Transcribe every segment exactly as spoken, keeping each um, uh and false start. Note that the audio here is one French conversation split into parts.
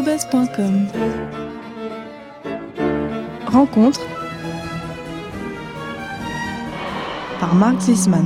phobos point com. Rencontre par Marc Zisman.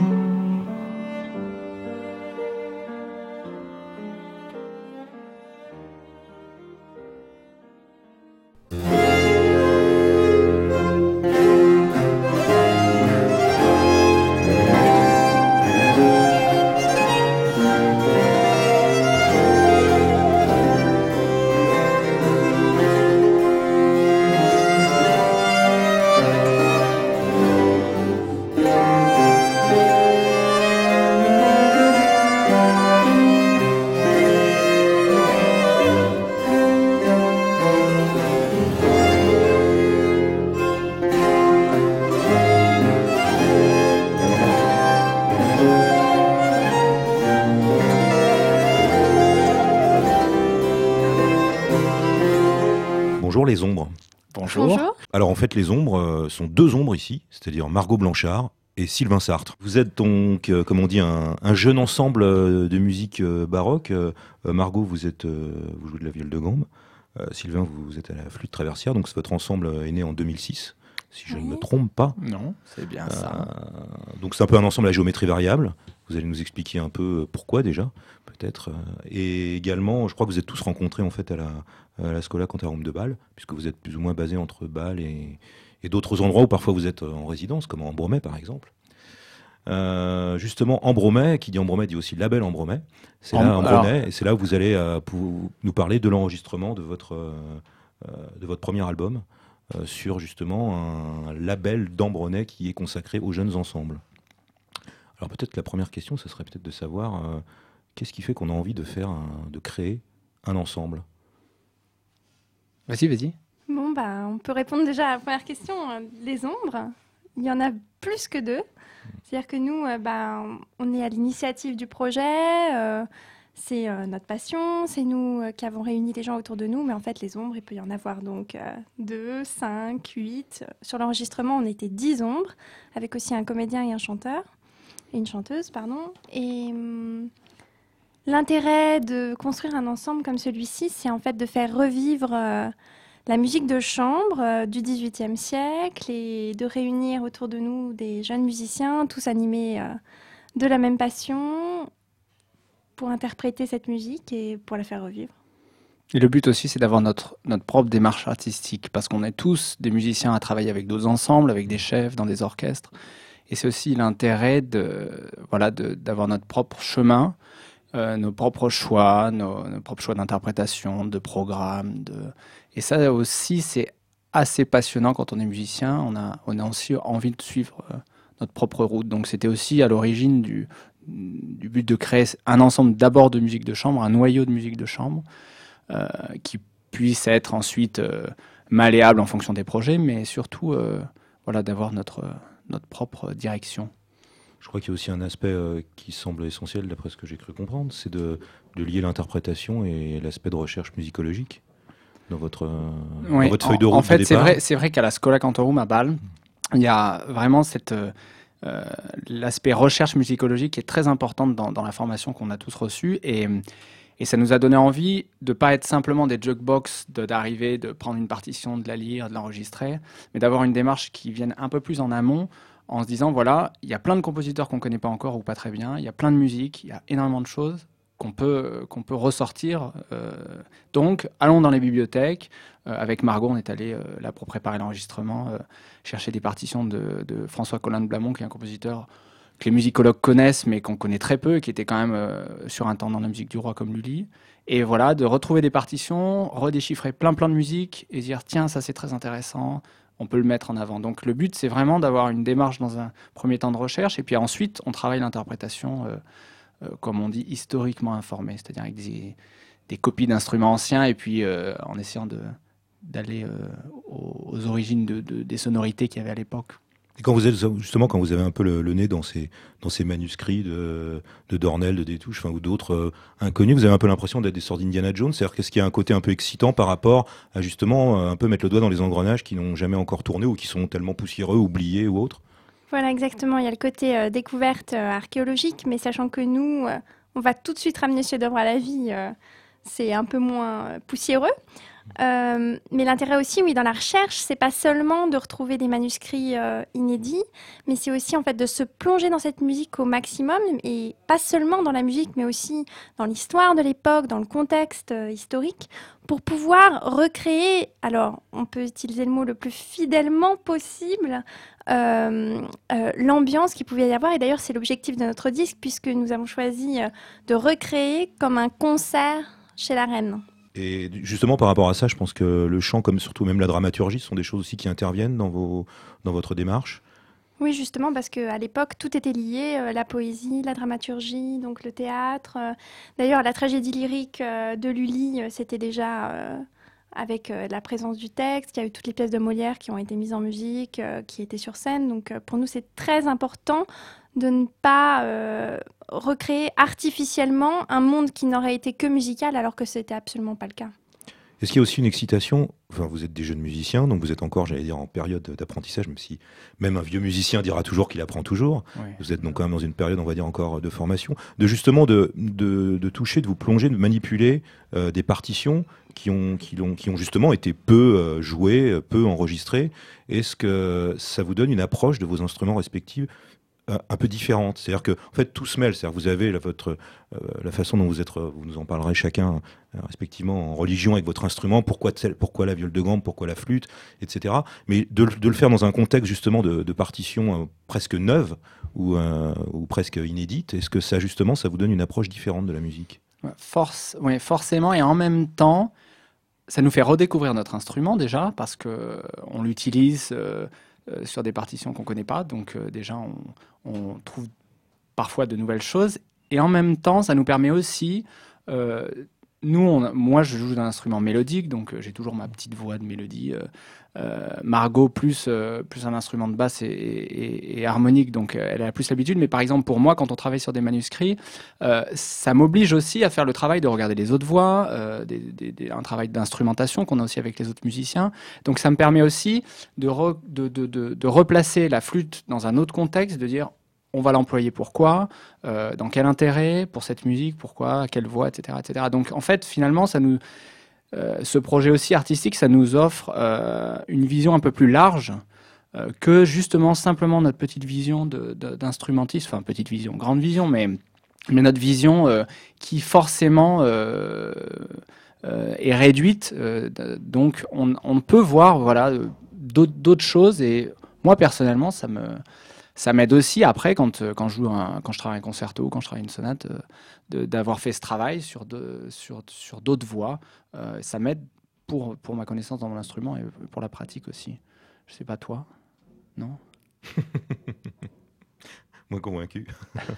Bonjour les ombres. Bonjour. Bonjour. Alors en fait les ombres euh, sont deux ombres ici, c'est-à-dire Margot Blanchard et Sylvain Sartre. Vous êtes donc, euh, comme on dit, un, un jeune ensemble euh, de musique euh, baroque. Euh, Margot, vous êtes, euh, vous jouez de la viole de gambe. Euh, Sylvain, vous êtes à la flûte traversière. Donc votre ensemble est né en deux mille six, si je Oui. ne me trompe pas. Non, c'est bien ça. Euh, donc c'est un peu un ensemble à géométrie variable. Vous allez nous expliquer un peu pourquoi déjà, peut-être. Et également, je crois que vous êtes tous rencontrés en fait à la, à la Schola Cantarum de Bâle, puisque vous êtes plus ou moins basés entre Bâle et, et d'autres endroits où parfois vous êtes en résidence, comme en Bromais par exemple. Euh, justement, Ambromet, qui dit Ambromet dit aussi Label Ambromet. C'est là, Am- Ambromet, alors- et c'est là où vous allez euh, pou- nous parler de l'enregistrement de votre, euh, euh, de votre premier album euh, sur justement un label d'Ambronet qui est consacré aux jeunes ensembles. Alors peut-être que la première question, ce serait peut-être de savoir euh, qu'est-ce qui fait qu'on a envie de faire, un- de créer un ensemble. Vas-y, vas-y. Bon, bah, on peut répondre déjà à la première question. euh, Les ombres, il y en a plus que deux. C'est-à-dire que nous, euh, bah, on est à l'initiative du projet. euh, c'est euh, notre passion. C'est nous euh, qui avons réuni les gens autour de nous. Mais en fait, les ombres, il peut y en avoir donc euh, deux, cinq, huit. Sur l'enregistrement, on était dix ombres, avec aussi un comédien et un chanteur. Et une chanteuse, pardon. Et hum, l'intérêt de construire un ensemble comme celui-ci, c'est en fait de faire revivre euh, la musique de chambre euh, du dix-huitième siècle et de réunir autour de nous des jeunes musiciens, tous animés euh, de la même passion, pour interpréter cette musique et pour la faire revivre. Et le but aussi, c'est d'avoir notre, notre propre démarche artistique, parce qu'on est tous des musiciens à travailler avec d'autres ensembles, avec des chefs, dans des orchestres. Et c'est aussi l'intérêt de, voilà, de, d'avoir notre propre chemin, euh, nos propres choix, nos, nos propres choix d'interprétation, de programme. De... Et ça aussi, c'est assez passionnant quand on est musicien. On a, on a aussi envie de suivre euh, notre propre route. Donc c'était aussi à l'origine du, du but de créer un ensemble d'abord de musique de chambre, un noyau de musique de chambre, euh, qui puisse être ensuite euh, malléable en fonction des projets, mais surtout euh, voilà, d'avoir notre, notre propre direction. Je crois qu'il y a aussi un aspect euh, qui semble essentiel, d'après ce que j'ai cru comprendre, c'est de, de lier l'interprétation et l'aspect de recherche musicologique dans votre, euh, Oui, dans votre feuille de en, route en fait, de c'est départ. vrai, c'est vrai qu'à la Schola Cantorum à Bâle, il y a vraiment cette, euh, euh, l'aspect recherche musicologique qui est très importante dans, dans la formation qu'on a tous reçue. Et, et ça nous a donné envie de ne pas être simplement des jukebox, de, d'arriver, de prendre une partition, de la lire, de l'enregistrer, mais d'avoir une démarche qui vienne un peu plus en amont, en se disant, voilà, il y a plein de compositeurs qu'on ne connaît pas encore ou pas très bien, il y a plein de musique, il y a énormément de choses qu'on peut, qu'on peut ressortir. Euh, donc, allons dans les bibliothèques. Euh, avec Margot, on est allé, euh, là, pour préparer l'enregistrement, euh, chercher des partitions de, de François Collin de Blamont, qui est un compositeur que les musicologues connaissent, mais qu'on connaît très peu, et qui était quand même euh, sur un temps dans la musique du roi comme Lully. Et voilà, de retrouver des partitions, redéchiffrer plein plein de musique, et dire, tiens, ça c'est très intéressant, on peut le mettre en avant. Donc le but, c'est vraiment d'avoir une démarche dans un premier temps de recherche, et puis ensuite, on travaille l'interprétation, euh, euh, comme on dit, historiquement informée, c'est-à-dire avec des, des copies d'instruments anciens, et puis euh, en essayant de, d'aller euh, aux, aux origines de, de, des sonorités qu'il y avait à l'époque. Et quand vous êtes justement quand vous avez un peu le, le nez dans ces dans ces manuscrits de de Dornel, de Détouche, enfin ou d'autres euh, inconnus, vous avez un peu l'impression d'être des sortes d'Indiana Jones. C'est-à-dire qu'est-ce qu'il y a un côté un peu excitant par rapport à justement euh, un peu mettre le doigt dans les engrenages qui n'ont jamais encore tourné ou qui sont tellement poussiéreux, oubliés ou autres. Voilà, exactement. Il y a le côté euh, découverte euh, archéologique, mais sachant que nous, euh, on va tout de suite ramener ce chef-d'œuvre à la vie. euh, c'est un peu moins poussiéreux. Euh, mais l'intérêt aussi, oui, dans la recherche, c'est pas seulement de retrouver des manuscrits euh, inédits, mais c'est aussi en fait de se plonger dans cette musique au maximum, et pas seulement dans la musique, mais aussi dans l'histoire de l'époque, dans le contexte euh, historique, pour pouvoir recréer, alors on peut utiliser le mot le plus fidèlement possible, euh, euh, l'ambiance qu'il pouvait y avoir. Et d'ailleurs, c'est l'objectif de notre disque, puisque nous avons choisi euh, de recréer comme un concert chez la reine. Et justement, par rapport à ça, je pense que le chant, comme surtout même la dramaturgie, sont des choses aussi qui interviennent dans, vos, dans votre démarche. Oui, justement, parce qu'à l'époque, tout était lié, euh, la poésie, la dramaturgie, donc le théâtre. Euh, D'ailleurs, la tragédie lyrique euh, de Lully, euh, c'était déjà euh, avec euh, la présence du texte. Il y a eu toutes les pièces de Molière qui ont été mises en musique, euh, qui étaient sur scène. Donc euh, pour nous, c'est très important de ne pas euh, recréer artificiellement un monde qui n'aurait été que musical, alors que ce n'était absolument pas le cas. Est-ce qu'il y a aussi une excitation? Enfin, vous êtes des jeunes musiciens, donc vous êtes encore, j'allais dire, en période d'apprentissage, même si même un vieux musicien dira toujours qu'il apprend toujours. Oui. Vous êtes donc quand même dans une période, on va dire, encore de formation, de justement de, de, de toucher, de vous plonger, de manipuler euh, des partitions qui ont, qui, ont, qui ont justement été peu euh, jouées, peu enregistrées. Est-ce que ça vous donne une approche de vos instruments respectifs un peu différente, c'est-à-dire que en fait tout se mêle, c'est-à-dire que vous avez la, votre, euh, la façon dont vous êtes, vous nous en parlerez chacun euh, respectivement en religion avec votre instrument, pourquoi, pourquoi la viole de gambe, pourquoi la flûte, et cetera. Mais de, de le faire dans un contexte justement de, de partition euh, presque neuve ou, euh, ou presque inédite, est-ce que ça justement ça vous donne une approche différente de la musique? Force, oui, forcément, et en même temps, ça nous fait redécouvrir notre instrument déjà parce que on l'utilise. Euh, Euh, sur des partitions qu'on ne connaît pas. Donc euh, déjà, on, on trouve parfois de nouvelles choses. Et en même temps, ça nous permet aussi... Euh, nous, on, moi, je joue d'un instrument mélodique, donc euh, j'ai toujours ma petite voix de mélodie. Euh, euh, Margot, plus, euh, plus un instrument de basse et, et, et harmonique, donc euh, elle a plus l'habitude. Mais par exemple, pour moi, quand on travaille sur des manuscrits, euh, ça m'oblige aussi à faire le travail de regarder les autres voix, euh, des, des, des, un travail d'instrumentation qu'on a aussi avec les autres musiciens. Donc ça me permet aussi de, re, de, de, de, de replacer la flûte dans un autre contexte, de dire... on va l'employer pourquoi, euh, dans quel intérêt, pour cette musique, pourquoi, à quelle voix, et cetera, et cetera. Donc en fait, finalement, ça nous, euh, ce projet aussi artistique, ça nous offre euh, une vision un peu plus large euh, que justement simplement notre petite vision de, de, d'instrumentiste, enfin petite vision, grande vision, mais, mais notre vision euh, qui forcément euh, euh, est réduite. Euh, donc on, on peut voir voilà, d'autres, d'autres choses et moi personnellement, ça me... Ça m'aide aussi après, quand, quand, je joue un, quand je travaille un concerto, quand je travaille une sonate, de, d'avoir fait ce travail sur, de, sur, sur d'autres voix. Euh, ça m'aide pour, pour ma connaissance dans mon instrument et pour la pratique aussi. Je sais pas toi, non? Moins convaincu.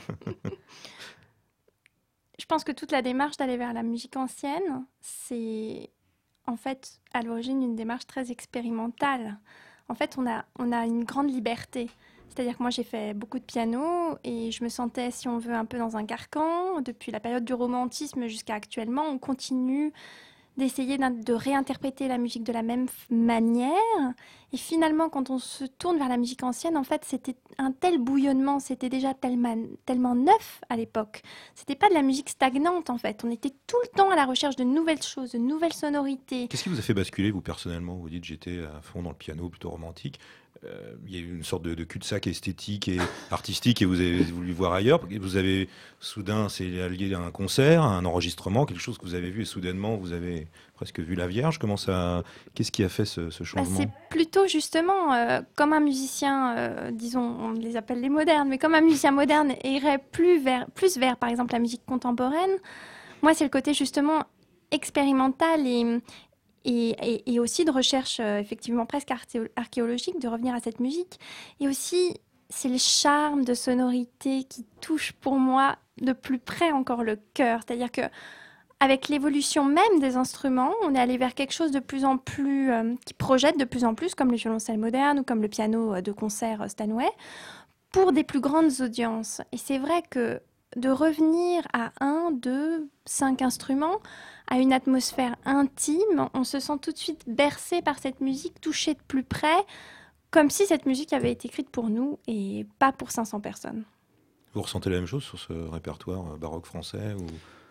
Je pense que toute la démarche d'aller vers la musique ancienne, c'est en fait à l'origine une démarche très expérimentale. En fait, on a, on a une grande liberté. C'est-à-dire que moi, j'ai fait beaucoup de piano et je me sentais, si on veut, un peu dans un carcan. Depuis la période du romantisme jusqu'à actuellement, on continue d'essayer de réinterpréter la musique de la même manière. Et finalement, quand on se tourne vers la musique ancienne, en fait, c'était un tel bouillonnement, c'était déjà tellement, tellement neuf à l'époque. C'était pas de la musique stagnante, en fait. On était tout le temps à la recherche de nouvelles choses, de nouvelles sonorités. Qu'est-ce qui vous a fait basculer, vous, personnellement? Vous dites, j'étais à fond dans le piano, plutôt romantique. Euh, il y a eu une sorte de, de cul-de-sac esthétique et artistique et vous avez voulu voir ailleurs. Vous avez soudain, c'est lié à un concert, à un enregistrement, quelque chose que vous avez vu et soudainement vous avez presque vu la Vierge. Comment ça, qu'est-ce qui a fait ce, ce changement? Bah, c'est plutôt justement euh, comme un musicien, euh, disons, on les appelle les modernes, mais comme un musicien moderne irait plus vers, plus vers par exemple la musique contemporaine. Moi, c'est le côté justement expérimental et Et, et, et aussi de recherche euh, effectivement presque archéologique, de revenir à cette musique. Et aussi, c'est le charme de sonorité qui touche pour moi de plus près encore le cœur. C'est-à-dire qu'avec l'évolution même des instruments, on est allé vers quelque chose de plus en plus, euh, qui projette de plus en plus, comme le violoncelle moderne ou comme le piano de concert Steinway, pour des plus grandes audiences. Et c'est vrai que de revenir à un, deux, cinq instruments, à une atmosphère intime, on se sent tout de suite bercé par cette musique, touché de plus près, comme si cette musique avait été écrite pour nous et pas pour cinq cents personnes. Vous ressentez la même chose sur ce répertoire baroque français ou...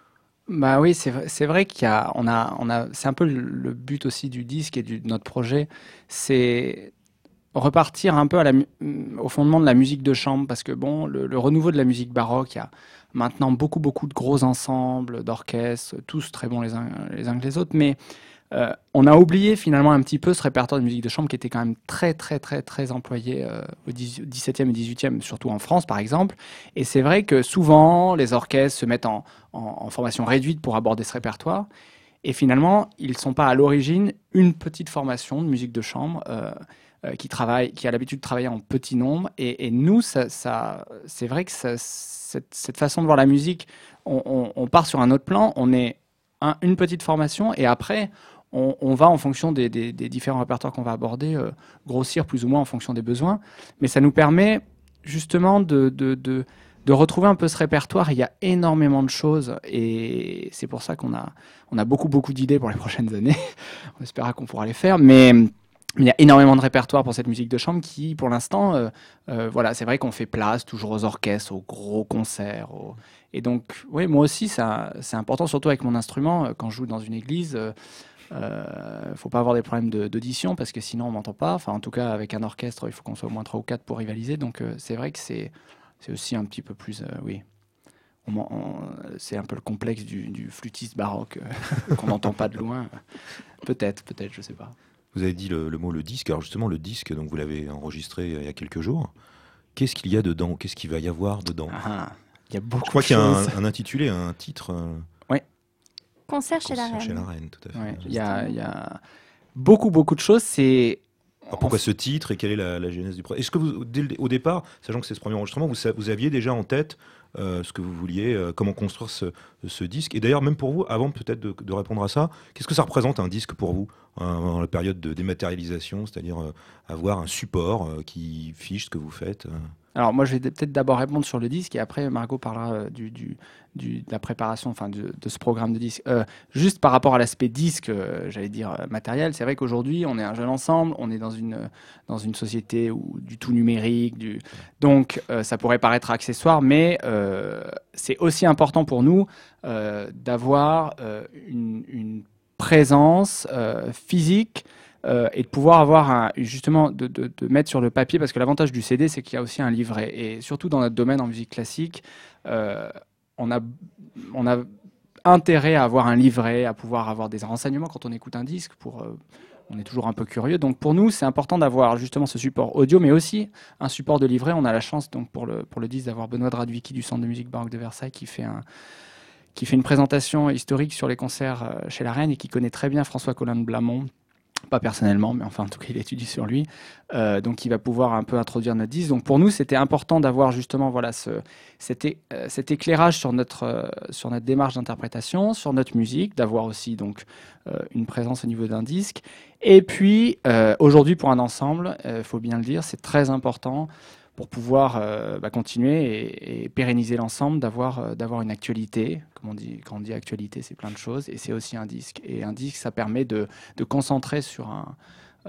Bah oui, c'est vrai, c'est vrai qu'il y a, on a, on a, c'est un peu le, le but aussi du disque et du, de notre projet, c'est repartir un peu à la, mu- au fondement de la musique de chambre, parce que bon, le, le renouveau de la musique baroque, il y a maintenant beaucoup, beaucoup de gros ensembles, d'orchestres, tous très bons les uns, les uns que les autres, mais euh, on a oublié finalement un petit peu ce répertoire de musique de chambre qui était quand même très, très, très, très employé euh, au dix-septième et dix-huitième, surtout en France par exemple. Et c'est vrai que souvent, les orchestres se mettent en, en- en formation réduite pour aborder ce répertoire. Et finalement, ils ne sont pas à l'origine une petite formation de musique de chambre euh, euh, qui, travaille, qui a l'habitude de travailler en petit nombre. Et, et nous, ça, ça- c'est vrai que ça- cette, cette façon de voir la musique, on, on- on part sur un autre plan. On est un- une petite formation et après, on, on va en fonction des, des- des différents répertoires qu'on va aborder, euh, grossir plus ou moins en fonction des besoins. Mais ça nous permet justement de, de, de- de retrouver un peu ce répertoire. Il y a énormément de choses et c'est pour ça qu'on a, on a beaucoup, beaucoup d'idées pour les prochaines années. On espérera qu'on pourra les faire. Mais il y a énormément de répertoire pour cette musique de chambre qui, pour l'instant, euh, euh, voilà, c'est vrai qu'on fait place toujours aux orchestres, aux gros concerts. aux- Et donc, oui, moi aussi, ça, c'est important, surtout avec mon instrument, euh, quand je joue dans une église. euh, euh, faut pas avoir des problèmes de- d'audition parce que sinon on m'entend pas. Enfin, en tout cas, avec un orchestre, il faut qu'on soit au moins trois ou quatre pour rivaliser. Donc, euh, c'est vrai que c'est c'est aussi un petit peu plus, euh, oui. On m'en- on- c'est un peu le complexe du, du flûtiste baroque euh, qu'on n'entend pas de loin. Peut-être, peut-être, je sais pas. Vous avez dit le, le mot le disque. Alors justement, le disque, donc vous l'avez enregistré il y a quelques jours. Qu'est-ce qu'il y a dedans? Qu'est-ce qu'il va y avoir dedans? Ah, il y a beaucoup Je crois de qu'il y a choses. un, un intitulé, un titre. euh, Concert chez la Concert Reine. Chez la Reine, tout à fait. Ouais, il y a, il y a beaucoup, beaucoup de choses. C'est Alors pourquoi ce titre et quelle est la, la genèse du projet? Est-ce que vous, dès le- au départ, sachant que c'est ce premier enregistrement, vous, sa- vous aviez déjà en tête euh, ce que vous vouliez, euh, comment construire ce, ce disque? Et d'ailleurs, même pour vous, avant peut-être de, de répondre à ça, qu'est-ce que ça représente un disque pour vous hein, dans la période de dématérialisation, c'est-à-dire euh, avoir un support euh, qui fiche ce que vous faites euh Alors moi, je vais d- peut-être d'abord répondre sur le disque et après Margot parlera euh, du, du- du- de la préparation, enfin de, de ce programme de disque. Euh, juste par rapport à l'aspect disque, euh, j'allais dire euh, matériel, c'est vrai qu'aujourd'hui, on est un jeune ensemble, on est dans une, euh, dans une société où du tout numérique, du... donc euh, ça pourrait paraître accessoire, mais euh, c'est aussi important pour nous euh, d'avoir euh, une, une présence euh, physique euh, et de pouvoir avoir un, justement de, de- de mettre sur le papier, parce que l'avantage du C D, c'est qu'il y a aussi un livret. Et surtout dans notre domaine en musique classique, euh, on a, on a intérêt à avoir un livret, à pouvoir avoir des renseignements quand on écoute un disque. Pour, euh, on est toujours un peu curieux. Donc pour nous, c'est important d'avoir justement ce support audio, mais aussi un support de livret. On a la chance donc pour le, pour le disque d'avoir Benoît de Radwicki du Centre de musique baroque de Versailles qui fait un qui fait une présentation historique sur les concerts euh, chez la Reine et qui connaît très bien François Collin de Blamont. Pas personnellement, mais enfin, en tout cas, il étudie sur lui. Euh, donc, il va pouvoir un peu introduire notre disque. Donc, pour nous, c'était important d'avoir justement voilà, ce, cet, é- euh, cet éclairage sur notre, euh, sur notre démarche d'interprétation, sur notre musique, d'avoir aussi donc, euh, une présence au niveau d'un disque. Et puis, euh, aujourd'hui, pour un ensemble, il faut bien le dire, c'est très important pour pouvoir euh, bah, continuer et, et pérenniser l'ensemble, d'avoir euh, d'avoir une actualité. Comme on dit, quand on dit actualité, c'est plein de choses, et c'est aussi un disque. Et un disque, ça permet de, de concentrer sur un euh,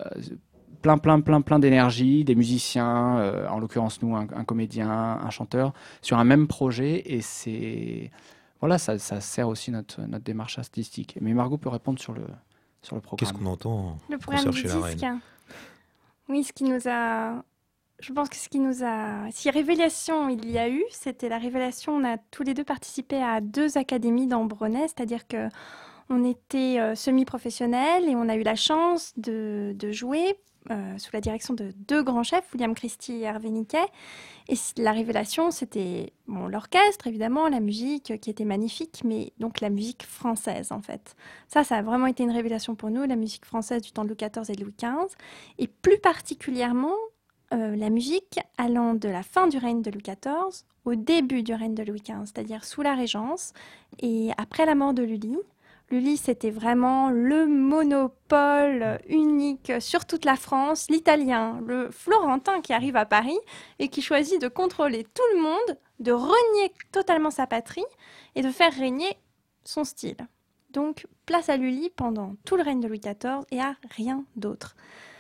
plein, plein, plein, plein d'énergie, des musiciens, euh, en l'occurrence nous, un, un comédien, un chanteur, sur un même projet, et c'est voilà, ça, ça sert aussi notre notre démarche artistique. Mais Margot peut répondre sur le sur le programme. Qu'est-ce qu'on entend Le en programme concert du chez la Reine? disque. Oui, ce qui nous a. Je pense que ce qui nous a. Si révélation il y a eu, c'était la révélation. On a tous les deux participé à deux académies d'Ambronay, c'est-à-dire que on était euh, semi-professionnels et on a eu la chance de, de jouer euh, sous la direction de deux grands chefs, William Christie et Hervé Niquet. Et c- la révélation, c'était bon, l'orchestre, évidemment, la musique euh, qui était magnifique, mais donc la musique française, en fait. Ça, ça a vraiment été une révélation pour nous, la musique française du temps de Louis quatorze et de Louis quinze, et plus particulièrement euh, la musique allant de la fin du règne de Louis quatorze au début du règne de Louis quinze, c'est-à-dire sous la Régence et après la mort de Lully. Lully, c'était vraiment le monopole unique sur toute la France, l'italien, le florentin qui arrive à Paris et qui choisit de contrôler tout le monde, de renier totalement sa patrie et de faire régner son style. Donc, place à Lully pendant tout le règne de Louis quatorze et à rien d'autre.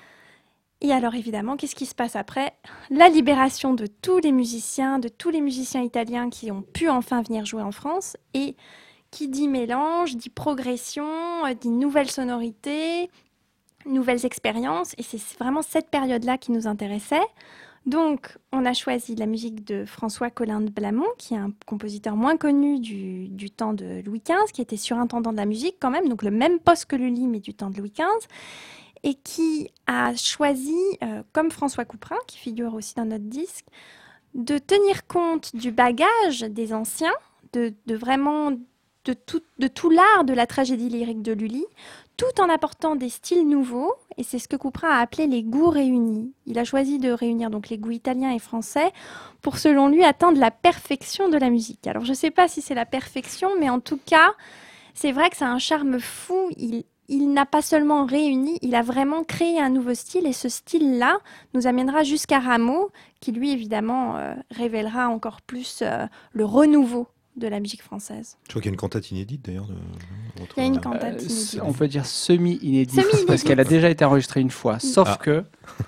Et alors évidemment, qu'est-ce qui se passe après? La libération de tous les musiciens, de tous les musiciens italiens qui ont pu enfin venir jouer en France et qui dit mélange, dit progression, euh, dit nouvelles sonorités, nouvelles expériences. Et c'est vraiment cette période-là qui nous intéressait. Donc, on a choisi la musique de François Collin de Blamont, qui est un compositeur moins connu du, du temps de Louis quinze, qui était surintendant de la musique quand même, donc le même poste que Lully, mais du temps de Louis quinze, et qui a choisi, euh, comme François Couperin, qui figure aussi dans notre disque, de tenir compte du bagage des anciens, de, de vraiment de tout, de tout l'art de la tragédie lyrique de Lully, tout en apportant des styles nouveaux, et c'est ce que Couperin a appelé les goûts réunis. Il a choisi de réunir donc les goûts italiens et français pour, selon lui, atteindre la perfection de la musique. Alors je ne sais pas si c'est la perfection, mais en tout cas, c'est vrai que ça a un charme fou. Il, il n'a pas seulement réuni, il a vraiment créé un nouveau style, et ce style-là nous amènera jusqu'à Rameau, qui lui, évidemment, euh, révélera encore plus euh, le renouveau de la musique française. Je crois qu'il y a une cantate inédite d'ailleurs. De... Il y a une cantate Euh, inédite. on peut dire semi-inédite, Semi-inédite. parce qu'elle a déjà été enregistrée une fois. Sauf Ah. que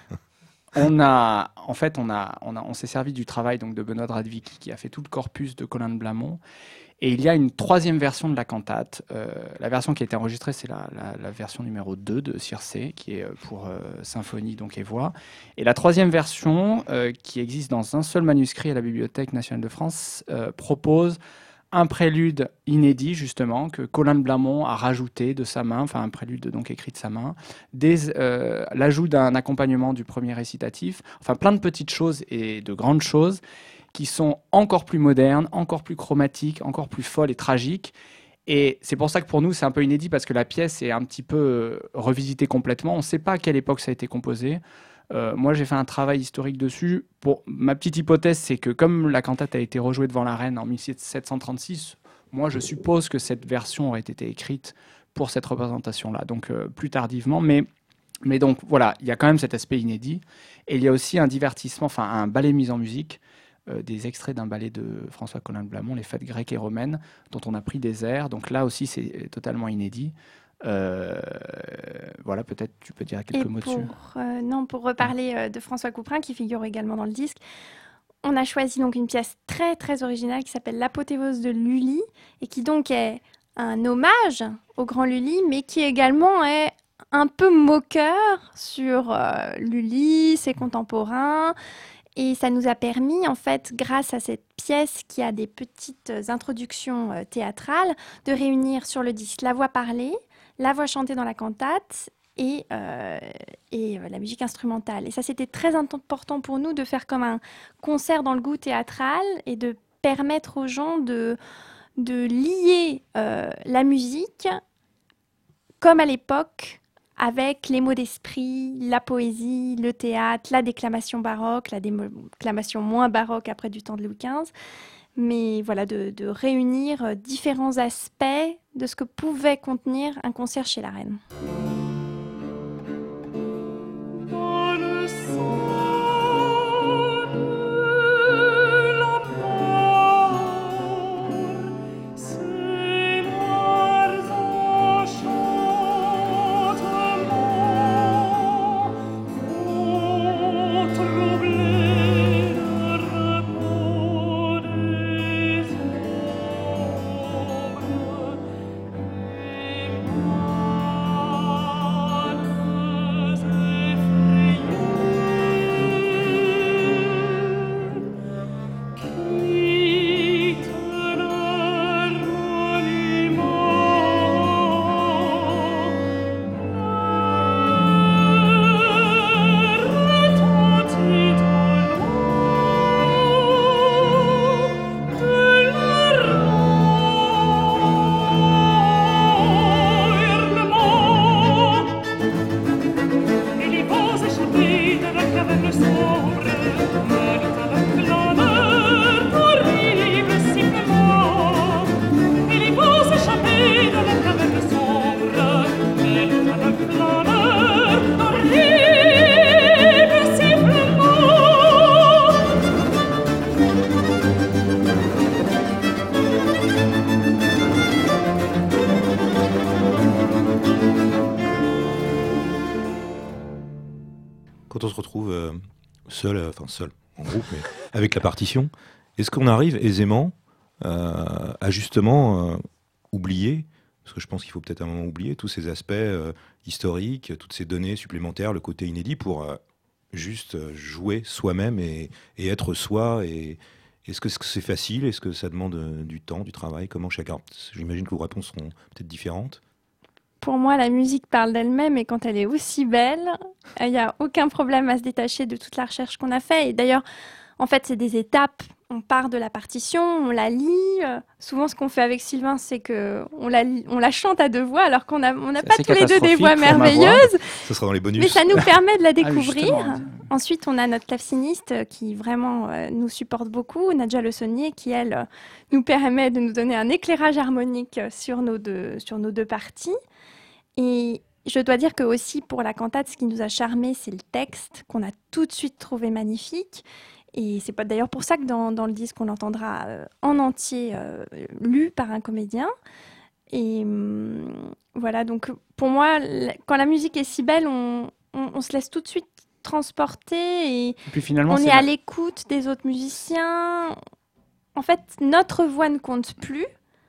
on a, en fait, on a, on a, on s'est servi du travail donc de Benoît Radvicki, qui a fait tout le corpus de Collin de Blamont. Et il y a une troisième version de la cantate. Euh, la version qui a été enregistrée, c'est la, la, la version numéro deux de Circé, qui est pour euh, symphonie donc et voix. Et la troisième version, euh, qui existe dans un seul manuscrit à la Bibliothèque nationale de France, euh, propose un prélude inédit, justement, que Collin de Blamont a rajouté de sa main, enfin un prélude donc écrit de sa main, des, euh, l'ajout d'un accompagnement du premier récitatif, enfin plein de petites choses et de grandes choses qui sont encore plus modernes, encore plus chromatiques, encore plus folles et tragiques. Et c'est pour ça que pour nous, c'est un peu inédit, parce que la pièce est un petit peu euh, revisitée complètement. On ne sait pas à quelle époque ça a été composé. Euh, moi, j'ai fait un travail historique dessus. Pour ma petite hypothèse, c'est que comme la cantate a été rejouée devant la reine en mille sept cent trente-six, moi, je suppose que cette version aurait été écrite pour cette représentation-là, donc euh, plus tardivement. Mais, mais donc, voilà, il y a quand même cet aspect inédit. Et il y a aussi un divertissement, enfin, un ballet mis en musique, euh, des extraits d'un ballet de François Collin de Blamont, Les Fêtes grecques et romaines, dont on a pris des airs. Donc là aussi, c'est totalement inédit. Euh, voilà, peut-être tu peux dire quelques Et mots pour, dessus. euh, non, pour reparler euh, de François Couperin, qui figure également dans le disque, on a choisi donc une pièce très très originale qui s'appelle L'apothéose de Lully, et qui donc est un hommage au grand Lully, mais qui également est un peu moqueur sur euh, Lully, ses contemporains. Et ça nous a permis, en fait, grâce à cette pièce qui a des petites introductions euh, théâtrales, de réunir sur le disque la voix parlée, la voix chantée dans la cantate et, euh, et euh, la musique instrumentale. Et ça, c'était très important pour nous de faire comme un concert dans le goût théâtral et de permettre aux gens de, de lier euh, la musique, comme à l'époque, avec les mots d'esprit, la poésie, le théâtre, la déclamation baroque, la déclamation moins baroque après du temps de Louis quinze. Mais voilà, de, de réunir différents aspects de ce que pouvait contenir un concert chez la reine. Quand on se retrouve euh, seul, euh, enfin seul, en groupe, mais avec la partition, est-ce qu'on arrive aisément euh, à justement euh, oublier, parce que je pense qu'il faut peut-être un moment oublier tous ces aspects euh, historiques, toutes ces données supplémentaires, le côté inédit pour euh, juste euh, jouer soi-même et, et être soi. Et est-ce que c'est facile? Est-ce que ça demande euh, du temps, du travail? Comment chacun? J'imagine que vos réponses seront peut-être différentes. Pour moi, la musique parle d'elle-même et quand elle est aussi belle, il n'y a aucun problème à se détacher de toute la recherche qu'on a fait. Et d'ailleurs, en fait, c'est des étapes. On part de la partition, on la lit. Euh, souvent, ce qu'on fait avec Sylvain, c'est qu'on la, on la chante à deux voix, alors qu'on n'a on n'a pas tous les deux des voix merveilleuses. Ce sera dans les bonus. Mais ça nous permet de la découvrir. Ah, Ensuite, on a notre claveciniste qui vraiment euh, nous supporte beaucoup, Nadja Le Saunier, qui, elle, euh, nous permet de nous donner un éclairage harmonique sur nos deux, sur nos deux parties. Et je dois dire que aussi pour la cantate, ce qui nous a charmé, c'est le texte qu'on a tout de suite trouvé magnifique. Et c'est pas d'ailleurs pour ça que dans, dans le disque, on l'entendra euh, en entier euh, lu par un comédien. Et hum, voilà, donc pour moi, quand la musique est si belle, on, on, on se laisse tout de suite transporter et, et puis finalement, on c'est est la... à l'écoute des autres musiciens. En fait, notre voix ne compte plus.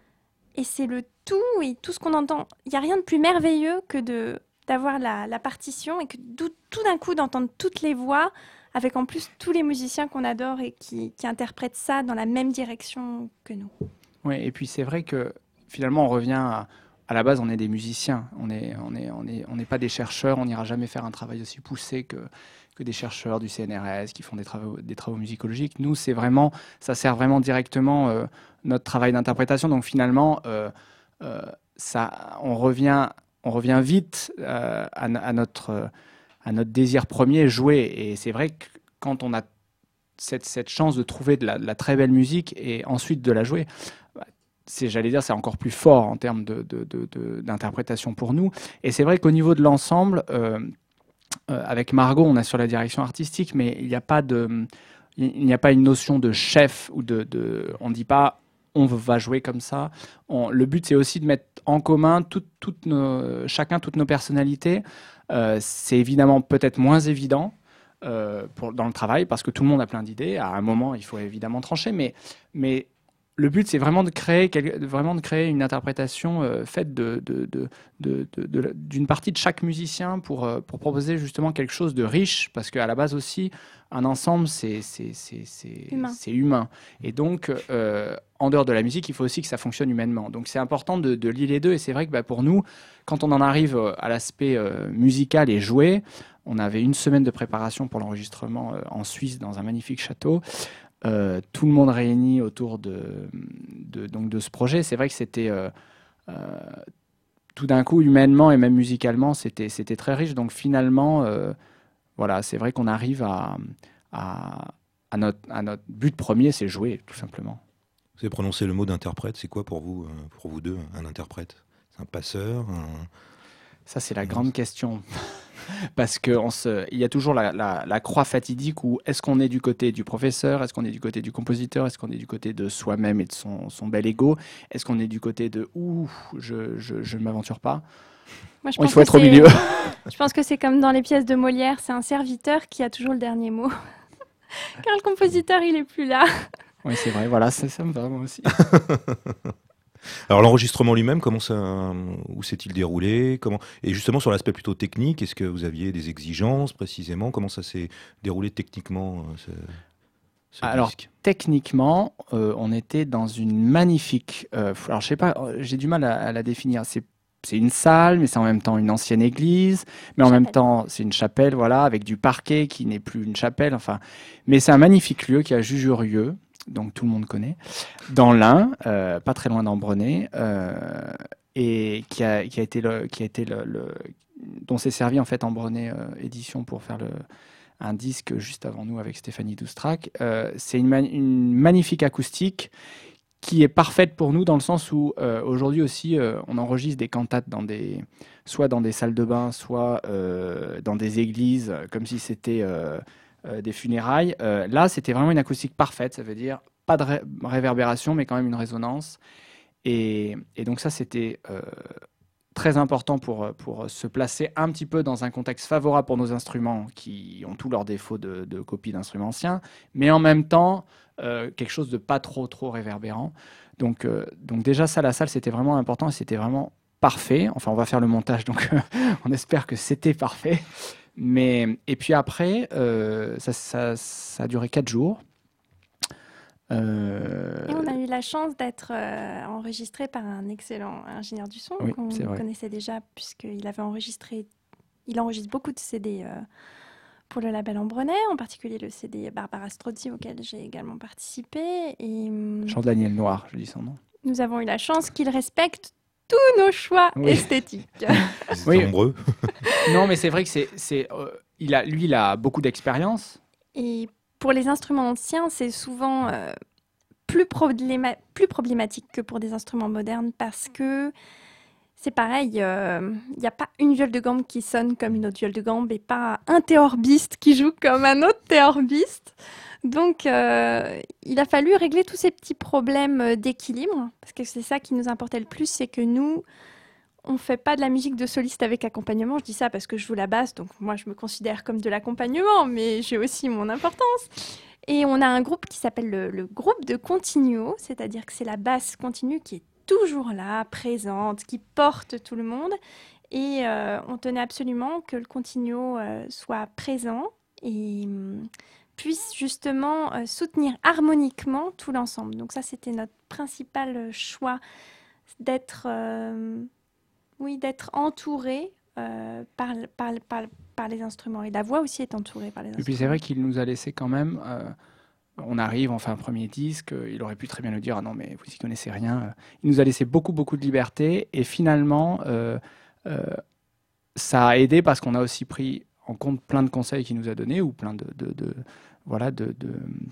Et c'est le tout et tout ce qu'on entend. Il n'y a rien de plus merveilleux que de, d'avoir la, la partition et que tout, tout d'un coup d'entendre toutes les voix avec en plus tous les musiciens qu'on adore et qui, qui interprètent ça dans la même direction que nous. Oui, et puis c'est vrai que finalement on revient à, à la base, on est des musiciens, on n'est on est, on est, on est pas des chercheurs, on n'ira jamais faire un travail aussi poussé que, que des chercheurs du C N R S qui font des travaux, des travaux musicologiques. Nous, c'est vraiment, ça sert vraiment directement euh, notre travail d'interprétation. Donc finalement, euh, euh, ça, on revient, on revient vite euh, à, à, notre, à notre désir premier, jouer. Et c'est vrai que quand on a cette, cette chance de trouver de la, de la très belle musique et ensuite de la jouer, c'est, j'allais dire, c'est encore plus fort en termes de, de, de, de, d'interprétation pour nous. Et c'est vrai qu'au niveau de l'ensemble, euh, euh, avec Margot, on assure la direction artistique, mais il n'y a pas de, il n'y a pas une notion de chef ou de, de on ne dit pas on va jouer comme ça. On, le but, c'est aussi de mettre en commun tout, toutes nos, chacun toutes nos personnalités. Euh, c'est évidemment peut-être moins évident euh, pour, dans le travail parce que tout le monde a plein d'idées. À un moment, il faut évidemment trancher, mais, mais le but, c'est vraiment de créer, vraiment de créer une interprétation euh, faite de, de, de, de, de, de, d'une partie de chaque musicien pour, euh, pour proposer justement quelque chose de riche, parce qu'à la base aussi, un ensemble, c'est, c'est, c'est, c'est, humain. c'est humain. Et donc, euh, en dehors de la musique, il faut aussi que ça fonctionne humainement. Donc, c'est important de, de lier les deux. Et c'est vrai que bah, pour nous, quand on en arrive à l'aspect euh, musical et joué, on avait une semaine de préparation pour l'enregistrement euh, en Suisse, dans un magnifique château. Euh, tout le monde réuni autour de, de, donc de ce projet. C'est vrai que c'était euh, euh, tout d'un coup, humainement et même musicalement, c'était, c'était très riche. Donc finalement, euh, voilà, c'est vrai qu'on arrive à, à, à, notre, à notre but premier, c'est jouer, tout simplement. Vous avez prononcé le mot d'interprète. C'est quoi pour vous, pour vous deux, un interprète? C'est un passeur un... Ça, c'est la mmh. grande question. Parce qu'il y a toujours la, la, la croix fatidique où est-ce qu'on est du côté du professeur, est-ce qu'on est du côté du compositeur, est-ce qu'on est du côté de soi-même et de son, son bel ego, est-ce qu'on est du côté de ouh, je, je, je ne m'aventure pas. Moi, je bon, pense il faut être au c'est... milieu. Je pense que c'est comme dans les pièces de Molière, c'est un serviteur qui a toujours le dernier mot. Car le compositeur, il n'est plus là. Oui, c'est vrai, voilà, ça, ça me va, moi aussi. Alors l'enregistrement lui-même, comment ça, où s'est-il déroulé, comment, et justement sur l'aspect plutôt technique, est-ce que vous aviez des exigences précisément, comment ça s'est déroulé techniquement ce, ce Alors disque techniquement, euh, on était dans une magnifique, euh, alors je sais pas, j'ai du mal à, à la définir. C'est c'est une salle, mais c'est en même temps une ancienne église, mais en chapelle. même temps c'est une chapelle, voilà, avec du parquet qui n'est plus une chapelle. Enfin, mais c'est un magnifique lieu qui est à Jujurieux. Donc tout le monde connaît, dans l'Ain, euh, pas très loin d'Ambrenay, euh, et qui a, qui a été le, qui a été le, le dont s'est servi en fait Ambrenay euh, édition pour faire le, un disque juste avant nous avec Stéphanie Doustrac. Euh, c'est une, man, une magnifique acoustique qui est parfaite pour nous dans le sens où euh, aujourd'hui aussi euh, on enregistre des cantates dans des, soit dans des salles de bain, soit euh, dans des églises, comme si c'était euh, Euh, des funérailles. Euh, là, c'était vraiment une acoustique parfaite. Ça veut dire pas de ré- réverbération, mais quand même une résonance. Et, et donc ça, c'était euh, très important pour, pour se placer un petit peu dans un contexte favorable pour nos instruments qui ont tous leurs défauts de, de copie d'instruments anciens, mais en même temps, euh, quelque chose de pas trop, trop réverbérant. Donc, euh, donc déjà, ça, la salle, c'était vraiment important et c'était vraiment parfait. Enfin, on va faire le montage, donc on espère que c'était parfait. Mais, et puis après, euh, ça, ça, ça a duré quatre jours. Euh... Et on a eu la chance d'être euh, enregistré par un excellent ingénieur du son Oui, qu'on c'est vrai. connaissait déjà, puisqu'il avait enregistré, il enregistre beaucoup de C D euh, pour le label Ambrenet, en particulier le C D Barbara Strozzi, auquel j'ai également participé. Et hum, Jean-Daniel Noir, je dis son nom. nous avons eu la chance qu'il respecte tous nos choix Oui. esthétiques. Ils étaient Oui. nombreux. Non, mais c'est vrai que c'est, c'est, euh, il a, lui, il a beaucoup d'expérience. Et pour les instruments anciens, c'est souvent euh, plus, probléma- plus problématique que pour des instruments modernes parce que c'est pareil, il euh, n'y a pas une viole de gambe qui sonne comme une autre viole de gambe et pas un théorbiste qui joue comme un autre théorbiste. Donc, euh, il a fallu régler tous ces petits problèmes d'équilibre parce que c'est ça qui nous importait le plus, c'est que nous, on ne fait pas de la musique de soliste avec accompagnement. Je dis ça parce que je joue la basse, donc moi je me considère comme de l'accompagnement, mais j'ai aussi mon importance. Et on a un groupe qui s'appelle le, le groupe de continuo, c'est-à-dire que c'est la basse continue qui est toujours là, présente, qui porte tout le monde. Et euh, on tenait absolument que le continuo euh, soit présent et euh, puisse justement euh, soutenir harmoniquement tout l'ensemble. Donc ça, c'était notre principal choix, d'être... Euh, Oui, d'être entouré euh, par, par, par, par les instruments. Et la voix aussi est entourée par les instruments. Et puis c'est vrai qu'il nous a laissé quand même... Euh, on arrive, on fait un premier disque, euh, il aurait pu très bien nous dire « Ah non, mais vous n'y connaissez rien euh. ». Il nous a laissé beaucoup, beaucoup de liberté. Et finalement, euh, euh, ça a aidé parce qu'on a aussi pris en compte plein de conseils qu'il nous a donnés ou plein de... de, de voilà, de... de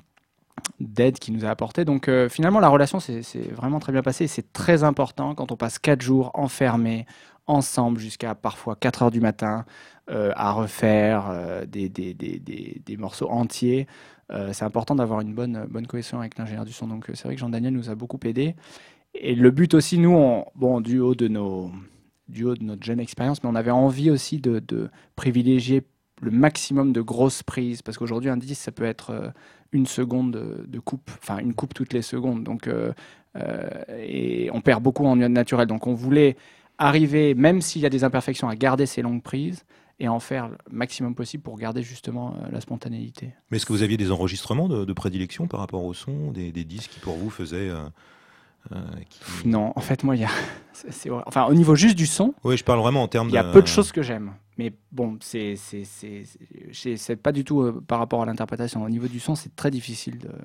d'aide qu'il nous a apporté. Donc euh, finalement, la relation s'est vraiment très bien passée. Et c'est très important quand on passe quatre jours enfermés, ensemble, jusqu'à parfois quatre heures du matin, euh, à refaire euh, des, des, des, des, des morceaux entiers. Euh, c'est important d'avoir une bonne, bonne cohésion avec l'ingénieur du son. Donc c'est vrai que Jean-Daniel nous a beaucoup aidé. Et le but aussi, nous, on, bon, du haut de nos, du haut de notre jeune expérience, mais on avait envie aussi de, de privilégier le maximum de grosses prises, parce qu'aujourd'hui, un disque, ça peut être euh, une seconde de, de coupe, enfin une coupe toutes les secondes, donc, euh, euh, et on perd beaucoup en naturel. Donc on voulait arriver, même s'il y a des imperfections, à garder ces longues prises et en faire le maximum possible pour garder justement euh, la spontanéité. Mais est-ce que vous aviez des enregistrements de, de prédilection par rapport au son, des, des disques qui pour vous faisaient... Euh, euh, qui... Non, en fait, moi, il y a... c'est vrai. Enfin, au niveau juste du son, oui, je parle vraiment en termes de... il y a peu de choses que j'aime. Mais bon, c'est c'est pas du tout euh, par rapport à l'interprétation. Au niveau du son, c'est très difficile de...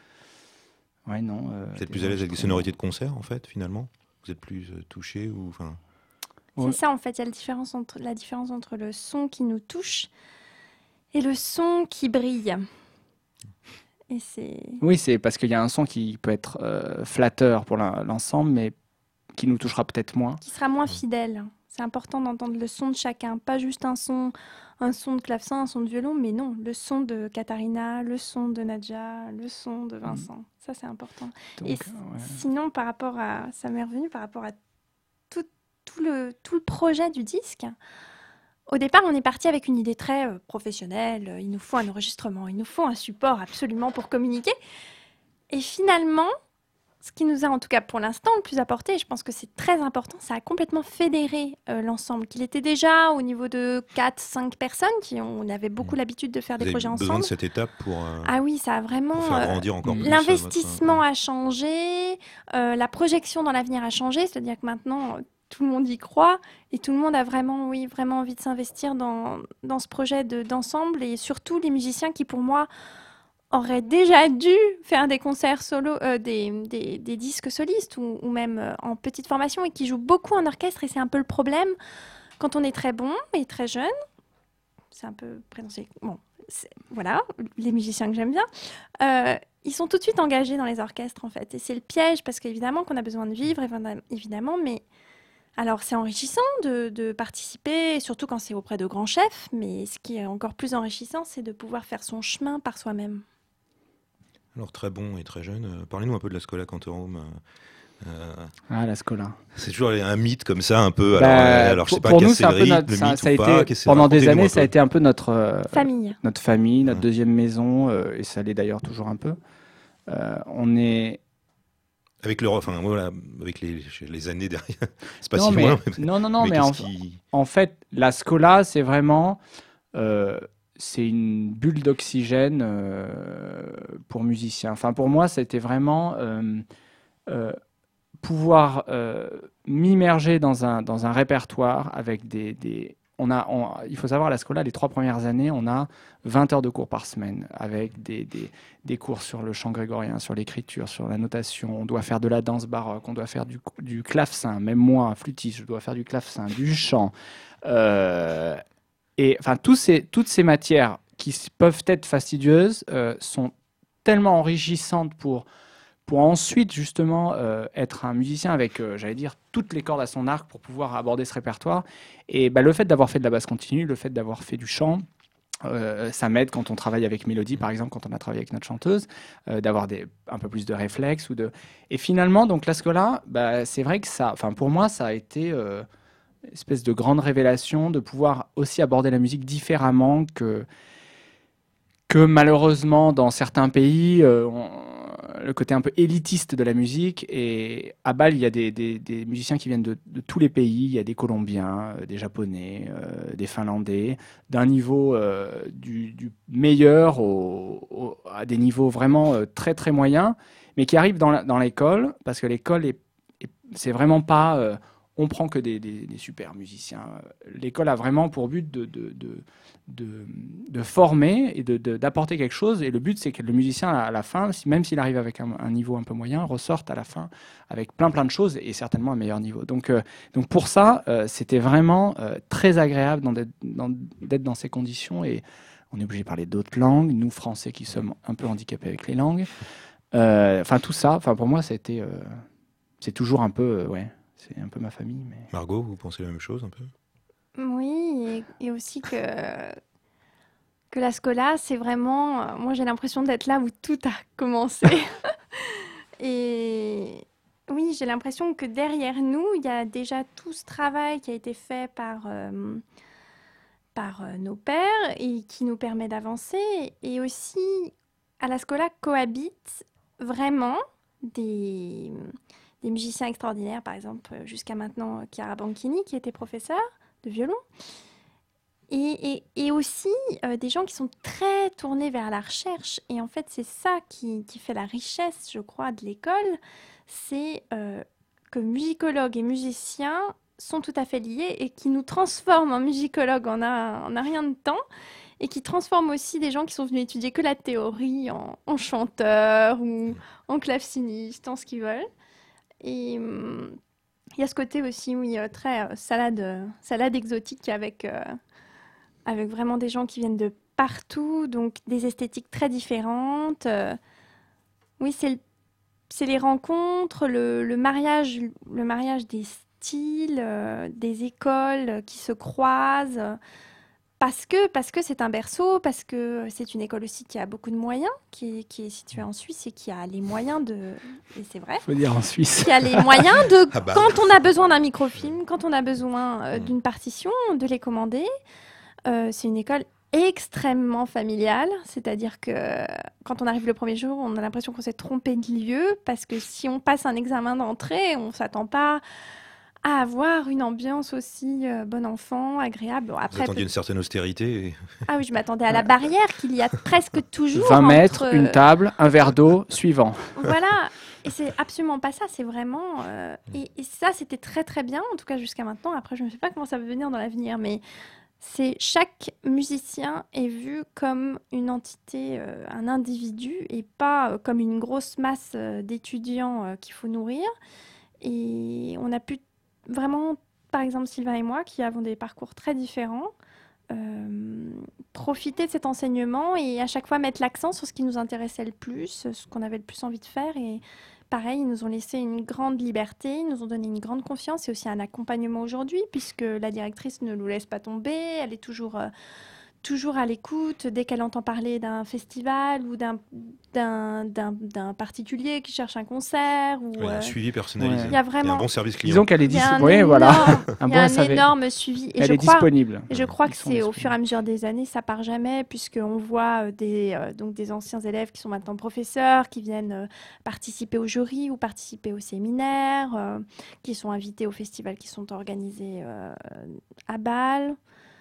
Ouais, non. Euh, vous êtes plus à l'aise avec des sonorités de concert, en fait, finalement? Vous êtes plus euh, touché ou... Enfin... C'est Ouais. ça, en fait, il y a la différence, entre, la différence entre le son qui nous touche et le son qui brille. Et c'est... Oui, c'est parce qu'il y a un son qui peut être euh, flatteur pour l'ensemble, mais qui nous touchera peut-être moins. qui sera moins fidèle. C'est important d'entendre le son de chacun, pas juste un son, un son de clavecin, un son de violon, mais non, le son de Katharina, le son de Nadja, le son de Vincent. Mmh. Ça, c'est important. Donc, Et ouais. sinon, par rapport à... Ça m'est revenu par rapport à tout, tout, le, tout le projet du disque. Au départ, on est parti avec une idée très euh, professionnelle. Il nous faut un enregistrement, il nous faut un support absolument pour communiquer. Et finalement... Ce qui nous a, en tout cas pour l'instant, le plus apporté, et je pense que c'est très important, ça a complètement fédéré euh, l'ensemble. Qu'il était déjà au niveau de quatre cinq personnes, qui ont, on avait beaucoup l'habitude de faire Vous des avez projets besoin ensemble. de cette étape pour, euh, Ah oui, ça a vraiment... pour faire euh, grandir encore plus. L'investissement votre... a changé, euh, la projection dans l'avenir a changé, c'est-à-dire que maintenant, tout le monde y croit, et tout le monde a vraiment, oui, vraiment envie de s'investir dans, dans ce projet de, d'ensemble, et surtout les musiciens qui, pour moi, aurait déjà dû faire des concerts solo, euh, des, des, des disques solistes ou, ou même euh, en petite formation et qui jouent beaucoup en orchestre. Et c'est un peu le problème quand on est très bon et très jeune. C'est un peu prénoncé. Bon, voilà, les musiciens que j'aime bien. Euh, ils sont tout de suite engagés dans les orchestres en fait. Et c'est le piège parce qu'évidemment qu'on a besoin de vivre, évidemment, mais alors c'est enrichissant de, de participer, surtout quand c'est auprès de grands chefs. Mais ce qui est encore plus enrichissant, c'est de pouvoir faire son chemin par soi-même. Alors très bon et très jeune. Euh, Parlez-nous un peu de la Schola Cantorum. Euh, euh, ah, la Schola. C'est toujours un mythe comme ça, un peu. Bah, alors, euh, alors je sais pour, pas, pour nous, casser c'est un le peu rythme, notre, le ça, mythe ça a ou été, pas, qu'est-ce- pendant des racontez-nous années, un ça a peu. été un peu notre euh, Famille. notre famille, notre Ouais. deuxième maison, euh, et ça l'est d'ailleurs toujours un peu. Euh, on est Avec le, enfin voilà, avec les, les années derrière, c'est pas non, si mais, loin. non, non, non, mais, mais en, qu'est-ce qui... en fait, la Scola, c'est vraiment, euh, c'est une bulle d'oxygène euh, pour musiciens. Enfin, pour moi, c'était vraiment euh, euh, pouvoir euh, m'immerger dans un, dans un répertoire avec des... des on a, on, il faut savoir, à la Scola, les trois premières années, on a vingt heures de cours par semaine, avec des, des, des cours sur le chant grégorien, sur l'écriture, sur la notation. On doit faire de la danse baroque, on doit faire du, du clavecin. Même moi, flûtiste, je dois faire du clavecin, du chant. Euh, et enfin, tous ces, toutes ces matières qui peuvent être fastidieuses euh, sont tellement enrichissantes pour... pour ensuite justement euh, être un musicien avec, euh, j'allais dire, toutes les cordes à son arc pour pouvoir aborder ce répertoire. Et bah, le fait d'avoir fait de la basse continue, le fait d'avoir fait du chant, euh, ça m'aide quand on travaille avec Mélodie, par exemple, quand on a travaillé avec notre chanteuse, euh, d'avoir des, un peu plus de réflexes. Ou de... Et finalement, donc, la Scola, bah, c'est vrai que ça, pour moi, ça a été euh, une espèce de grande révélation de pouvoir aussi aborder la musique différemment que... que malheureusement dans certains pays, euh, on, le côté un peu élitiste de la musique. Et à Bâle, il y a des, des, des musiciens qui viennent de, de tous les pays. Il y a des Colombiens, euh, des Japonais, euh, des Finlandais, d'un niveau euh, du, du meilleur au, au, à des niveaux vraiment euh, très très moyens, mais qui arrivent dans, la, dans l'école, parce que l'école, est, est, c'est vraiment pas... Euh, on prend que des, des, des super musiciens. L'école a vraiment pour but de, de, de, de, de former et de, de, d'apporter quelque chose. Et le but, c'est que le musicien, à la fin, même s'il arrive avec un, un niveau un peu moyen, ressorte à la fin avec plein plein de choses et certainement un meilleur niveau. Donc, euh, donc pour ça, euh, c'était vraiment euh, très agréable dans d'être, dans, d'être dans ces conditions. Et on est obligé de parler d'autres langues, nous, Français, qui sommes un peu handicapés avec les langues. Euh, enfin, tout ça, pour moi, c'était, euh, c'est toujours un peu... Euh, ouais. C'est un peu ma famille. Mais... Margot, vous pensez la même chose un peu ? Oui, et, et aussi que, que la Scola, c'est vraiment... Moi, j'ai l'impression d'être là où tout a commencé. Et oui, j'ai l'impression que derrière nous, il y a déjà tout ce travail qui a été fait par, euh, par euh, nos pères et qui nous permet d'avancer. Et aussi, à la Scola cohabitent vraiment des... des musiciens extraordinaires, par exemple, jusqu'à maintenant, Chiara Banchini, qui était professeure de violon, et, et, et aussi euh, des gens qui sont très tournés vers la recherche. Et en fait, c'est ça qui, qui fait la richesse, je crois, de l'école, c'est euh, que musicologues et musiciens sont tout à fait liés et qui nous transforment en musicologues en un, en un rien de temps, et qui transforment aussi des gens qui sont venus étudier que la théorie en, en chanteurs ou en clavecinistes, en ce qu'ils veulent. Et il euh, y a ce côté aussi, oui, euh, très euh, salade, euh, salade exotique avec, euh, avec vraiment des gens qui viennent de partout, donc des esthétiques très différentes. Euh, oui, c'est, le, c'est les rencontres, le, le, mariage, le mariage des styles, euh, des écoles qui se croisent. Parce que, parce que c'est un berceau, parce que c'est une école aussi qui a beaucoup de moyens, qui, qui est située en Suisse et qui a les moyens de... Et c'est vrai. Il faut dire en Suisse. Qui a les moyens de... Ah bah. Quand on a besoin d'un microfilm, quand on a besoin euh, d'une partition, de les commander. Euh, c'est une école extrêmement familiale, c'est-à-dire que quand on arrive le premier jour, on a l'impression qu'on s'est trompé de lieu, parce que si on passe un examen d'entrée, on ne s'attend pas... à avoir une ambiance aussi euh, bon enfant, agréable. Bon, après, vous attendiez peut- une certaine austérité et... Ah oui, je m'attendais à la barrière qu'il y a presque toujours. vingt mètres, entre... une table, un verre d'eau, suivant. Voilà, et c'est absolument pas ça, c'est vraiment... Euh... Et, et ça, c'était très très bien, en tout cas jusqu'à maintenant. Après, je ne sais pas comment ça va venir dans l'avenir, mais c'est chaque musicien est vu comme une entité, euh, un individu, et pas euh, comme une grosse masse euh, d'étudiants euh, qu'il faut nourrir. Et on a pu vraiment, par exemple Sylvain et moi, qui avons des parcours très différents, euh, profiter de cet enseignement et à chaque fois mettre l'accent sur ce qui nous intéressait le plus, ce qu'on avait le plus envie de faire. Et pareil, ils nous ont laissé une grande liberté, ils nous ont donné une grande confiance et aussi un accompagnement aujourd'hui, puisque la directrice ne nous laisse pas tomber, elle est toujours... Euh, toujours à l'écoute dès qu'elle entend parler d'un festival ou d'un, d'un, d'un, d'un particulier qui cherche un concert. Ou, Il y a un euh, suivi personnalisé. ouais. Il y a vraiment- un bon service client. Disons qu'elle est il y a un disponible. Oui, énorme, voilà. Un il y bon a un S A V. énorme suivi. Et Elle je est crois, disponible. et je crois que Ils sont c'est au disponibles. fur et à mesure des années, ça part jamais, puisqu'on voit euh, des, euh, donc des anciens élèves qui sont maintenant professeurs, qui viennent euh, participer au jury ou participer au séminaire, euh, qui sont invités aux festivals qui sont organisés euh, à Bâle.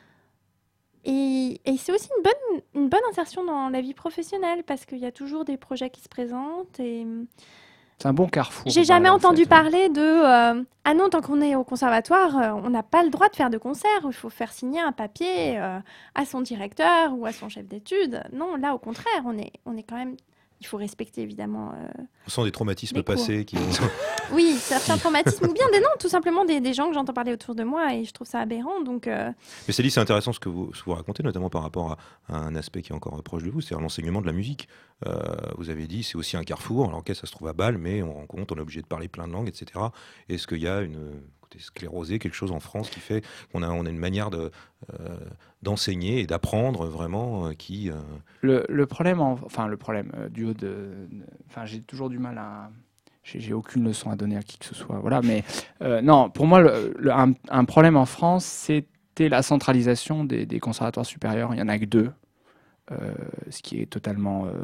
Et, et c'est aussi une bonne, une bonne insertion dans la vie professionnelle, parce qu'il y a toujours des projets qui se présentent. Et C'est un bon carrefour. j'ai Bâle, jamais en entendu fait. parler de euh, ah non, tant qu'on est au conservatoire, euh, on n'a pas le droit de faire de concert. Il faut faire signer un papier euh, à son directeur ou à son chef d'études. Non, là au contraire, on est, on est quand même. Il faut respecter évidemment. euh, On sent des traumatismes Des cours. passés qui ont... Oui, certains traumatismes ou bien des non, tout simplement des, des gens que j'entends parler autour de moi et je trouve ça aberrant. Donc euh, Mais Célie, c'est intéressant ce que vous, ce que vous racontez, notamment par rapport à, à un aspect qui est encore proche de vous, c'est-à-dire l'enseignement de la musique. Euh, vous avez dit, c'est aussi un carrefour. Alors, ok, ça se trouve à Bâle, mais on rencontre, on est obligé de parler plein de langues, et cetera. Est-ce qu'il y a une côté sclérosé, quelque chose en France qui fait qu'on a, on a une manière de, euh, d'enseigner et d'apprendre vraiment euh, qui... euh, Le, le problème, en- enfin le problème euh, du haut de, de- enfin j'ai toujours du mal à, j'ai, j'ai aucune leçon à donner à qui que ce soit, voilà. Mais euh, non, pour moi, le, le- un, un problème en France, c'était la centralisation des, des conservatoires supérieurs. Il y en a que deux, euh, ce qui est totalement euh,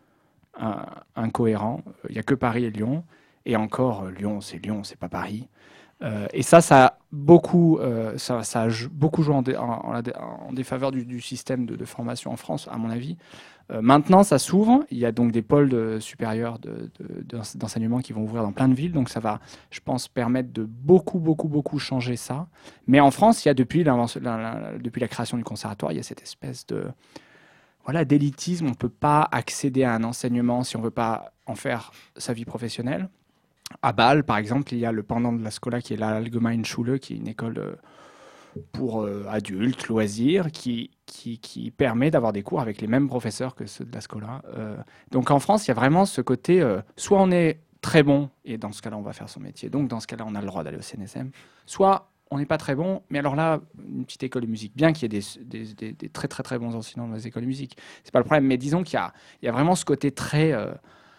un- incohérent. Il y a que Paris et Lyon, et encore euh, Lyon, c'est Lyon, c'est pas Paris. Euh, et ça, ça a beaucoup, euh, ça, ça a jou- beaucoup joué en, dé- en- en la dé- en défaveur du, du système de, de formation en France, à mon avis. Euh, maintenant, ça s'ouvre. Il y a donc des pôles de- supérieurs de- de- d'ense- d'enseignement qui vont ouvrir dans plein de villes. Donc, ça va, je pense, permettre de beaucoup, beaucoup, beaucoup changer ça. Mais en France, il y a depuis, l'invention- la, la- la- depuis la création du conservatoire, il y a cette espèce de voilà, d'élitisme. On ne peut pas accéder à un enseignement si on ne veut pas en faire sa vie professionnelle. À Bâle, par exemple, il y a le pendant de la Scola qui est la Allgemeine Schule, qui est une école euh, pour euh, adultes, loisirs, qui, qui, qui permet d'avoir des cours avec les mêmes professeurs que ceux de la Scola. Euh, donc en France, il y a vraiment ce côté, euh, soit on est très bon, et dans ce cas-là, on va faire son métier, donc dans ce cas-là, on a le droit d'aller au C N S M, soit on n'est pas très bon, mais alors là, une petite école de musique, bien qu'il y ait des, des, des, des très très très bons enseignants dans les écoles de musique, c'est pas le problème, mais disons qu'il y a, il y a vraiment ce côté très... Euh,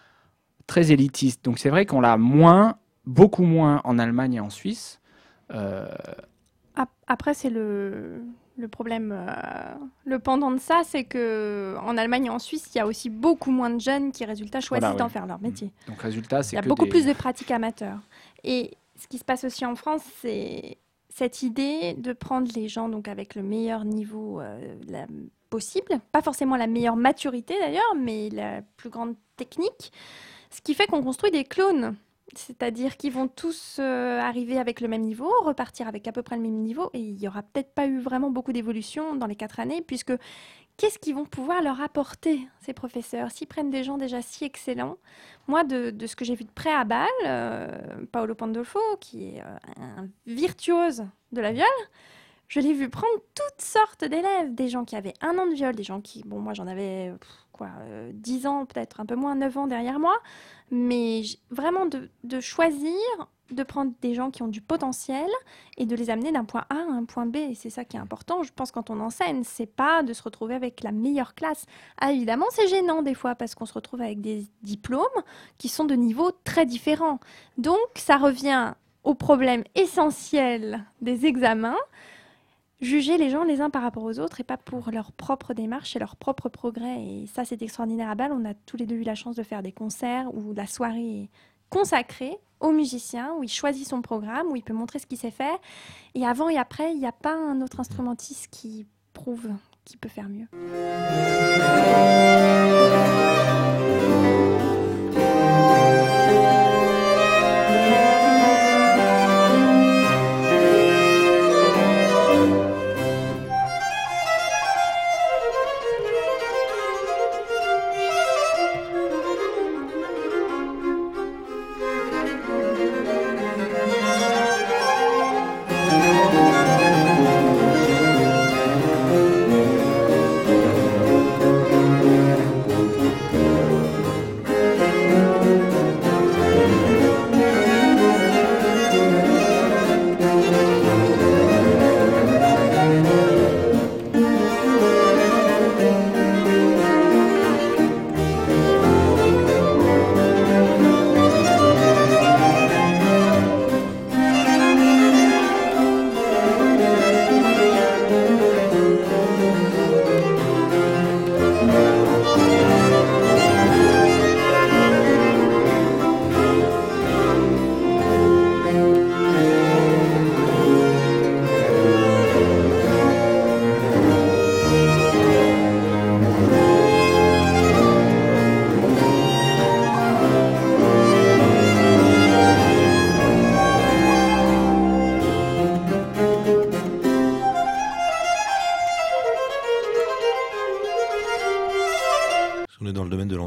très élitiste. Donc c'est vrai qu'on l'a moins, beaucoup moins en Allemagne et en Suisse. Euh, ap- après, c'est le, le problème. euh, le pendant de ça, c'est que en Allemagne et en Suisse, il y a aussi beaucoup moins de jeunes qui, résultat, choisissent Voilà, d'en oui. faire leur métier. donc résultat, c'est Il y a que beaucoup des- plus de pratiques amateurs. Et ce qui se passe aussi en France, c'est cette idée de prendre les gens donc avec le meilleur niveau euh, la- possible, pas forcément la meilleure maturité d'ailleurs, mais la plus grande technique, ce qui fait qu'on construit des clones. C'est-à-dire qu'ils vont tous euh, arriver avec le même niveau, repartir avec à peu près le même niveau, et il n'y aura peut-être pas eu vraiment beaucoup d'évolution dans les quatre années, puisque qu'est-ce qu'ils vont pouvoir leur apporter, ces professeurs, s'ils prennent des gens déjà si excellents? Moi, de, de ce que j'ai vu de près à Bâle, euh, Paolo Pandolfo, qui est euh, un virtuose de la viole, je l'ai vu prendre toutes sortes d'élèves, des gens qui avaient un an de viol, des gens qui, bon, moi j'en avais pff, quoi, euh, dix ans, peut-être un peu moins, neuf ans derrière moi, mais j- vraiment de, de choisir, de prendre des gens qui ont du potentiel et de les amener d'un point A à un point B. Et c'est ça qui est important, je pense, quand on enseigne, c'est pas de se retrouver avec la meilleure classe. Ah, évidemment, c'est gênant des fois parce qu'on se retrouve avec des diplômes qui sont de niveaux très différents. Donc, ça revient au problème essentiel des examens. Juger les gens les uns par rapport aux autres et pas pour leur propre démarche et leur propre progrès. Et ça, c'est extraordinaire à Bâle. On a tous les deux eu la chance de faire des concerts où la soirée est consacrée aux musiciens, où il choisit son programme, où il peut montrer ce qu'il sait faire. Et avant et après, il n'y a pas un autre instrumentiste qui prouve qu'il peut faire mieux.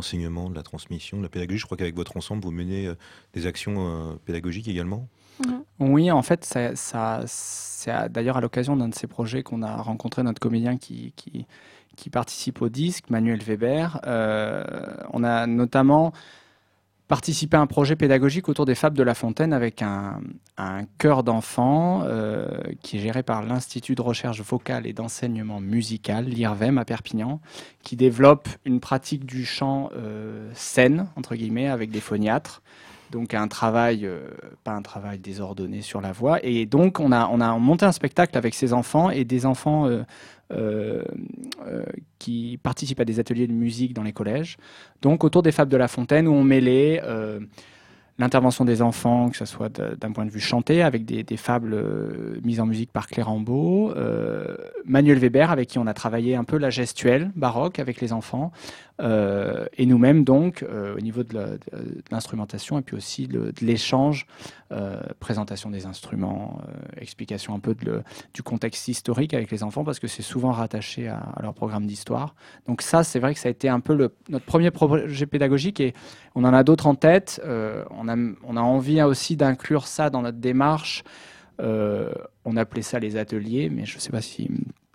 l'enseignement, de la transmission, de la pédagogie. Je crois qu'avec votre ensemble, vous menez euh, des actions euh, pédagogiques également. Mmh. Oui, en fait, ça, ça, c'est à- d'ailleurs à l'occasion d'un de ces projets qu'on a rencontré notre comédien qui, qui, qui participe au disque, Manuel Weber. Euh, on a notamment participé à un projet pédagogique autour des Fables de La Fontaine avec un, un chœur d'enfants euh, qui est géré par l'Institut de recherche vocale et d'enseignement musical, l'I R V E M à Perpignan, qui développe une pratique du chant euh, saine, entre guillemets, avec des phoniatres. Donc un travail, euh, pas un travail désordonné sur la voix. Et donc on a, on a monté un spectacle avec ces enfants et des enfants euh, euh, euh, qui participent à des ateliers de musique dans les collèges. Donc autour des Fables de La Fontaine où on mêlait euh, l'intervention des enfants, que ce soit de- d'un point de vue chanté, avec des, des fables euh, mises en musique par Claire Rambaud, euh, Manuel Weber, avec qui on a travaillé un peu la gestuelle baroque avec les enfants, euh, et nous-mêmes donc euh, au niveau de la- de- de l'instrumentation et puis aussi le- de l'échange, euh, présentation des instruments, euh, explication un peu de le- du contexte historique avec les enfants parce que c'est souvent rattaché à, à leur programme d'histoire. Donc ça, c'est vrai que ça a été un peu le- notre premier projet pédagogique et on en a d'autres en tête. Euh, on, a, on a envie aussi d'inclure ça dans notre démarche. Euh, on appelait ça les ateliers, mais je ne sais pas si,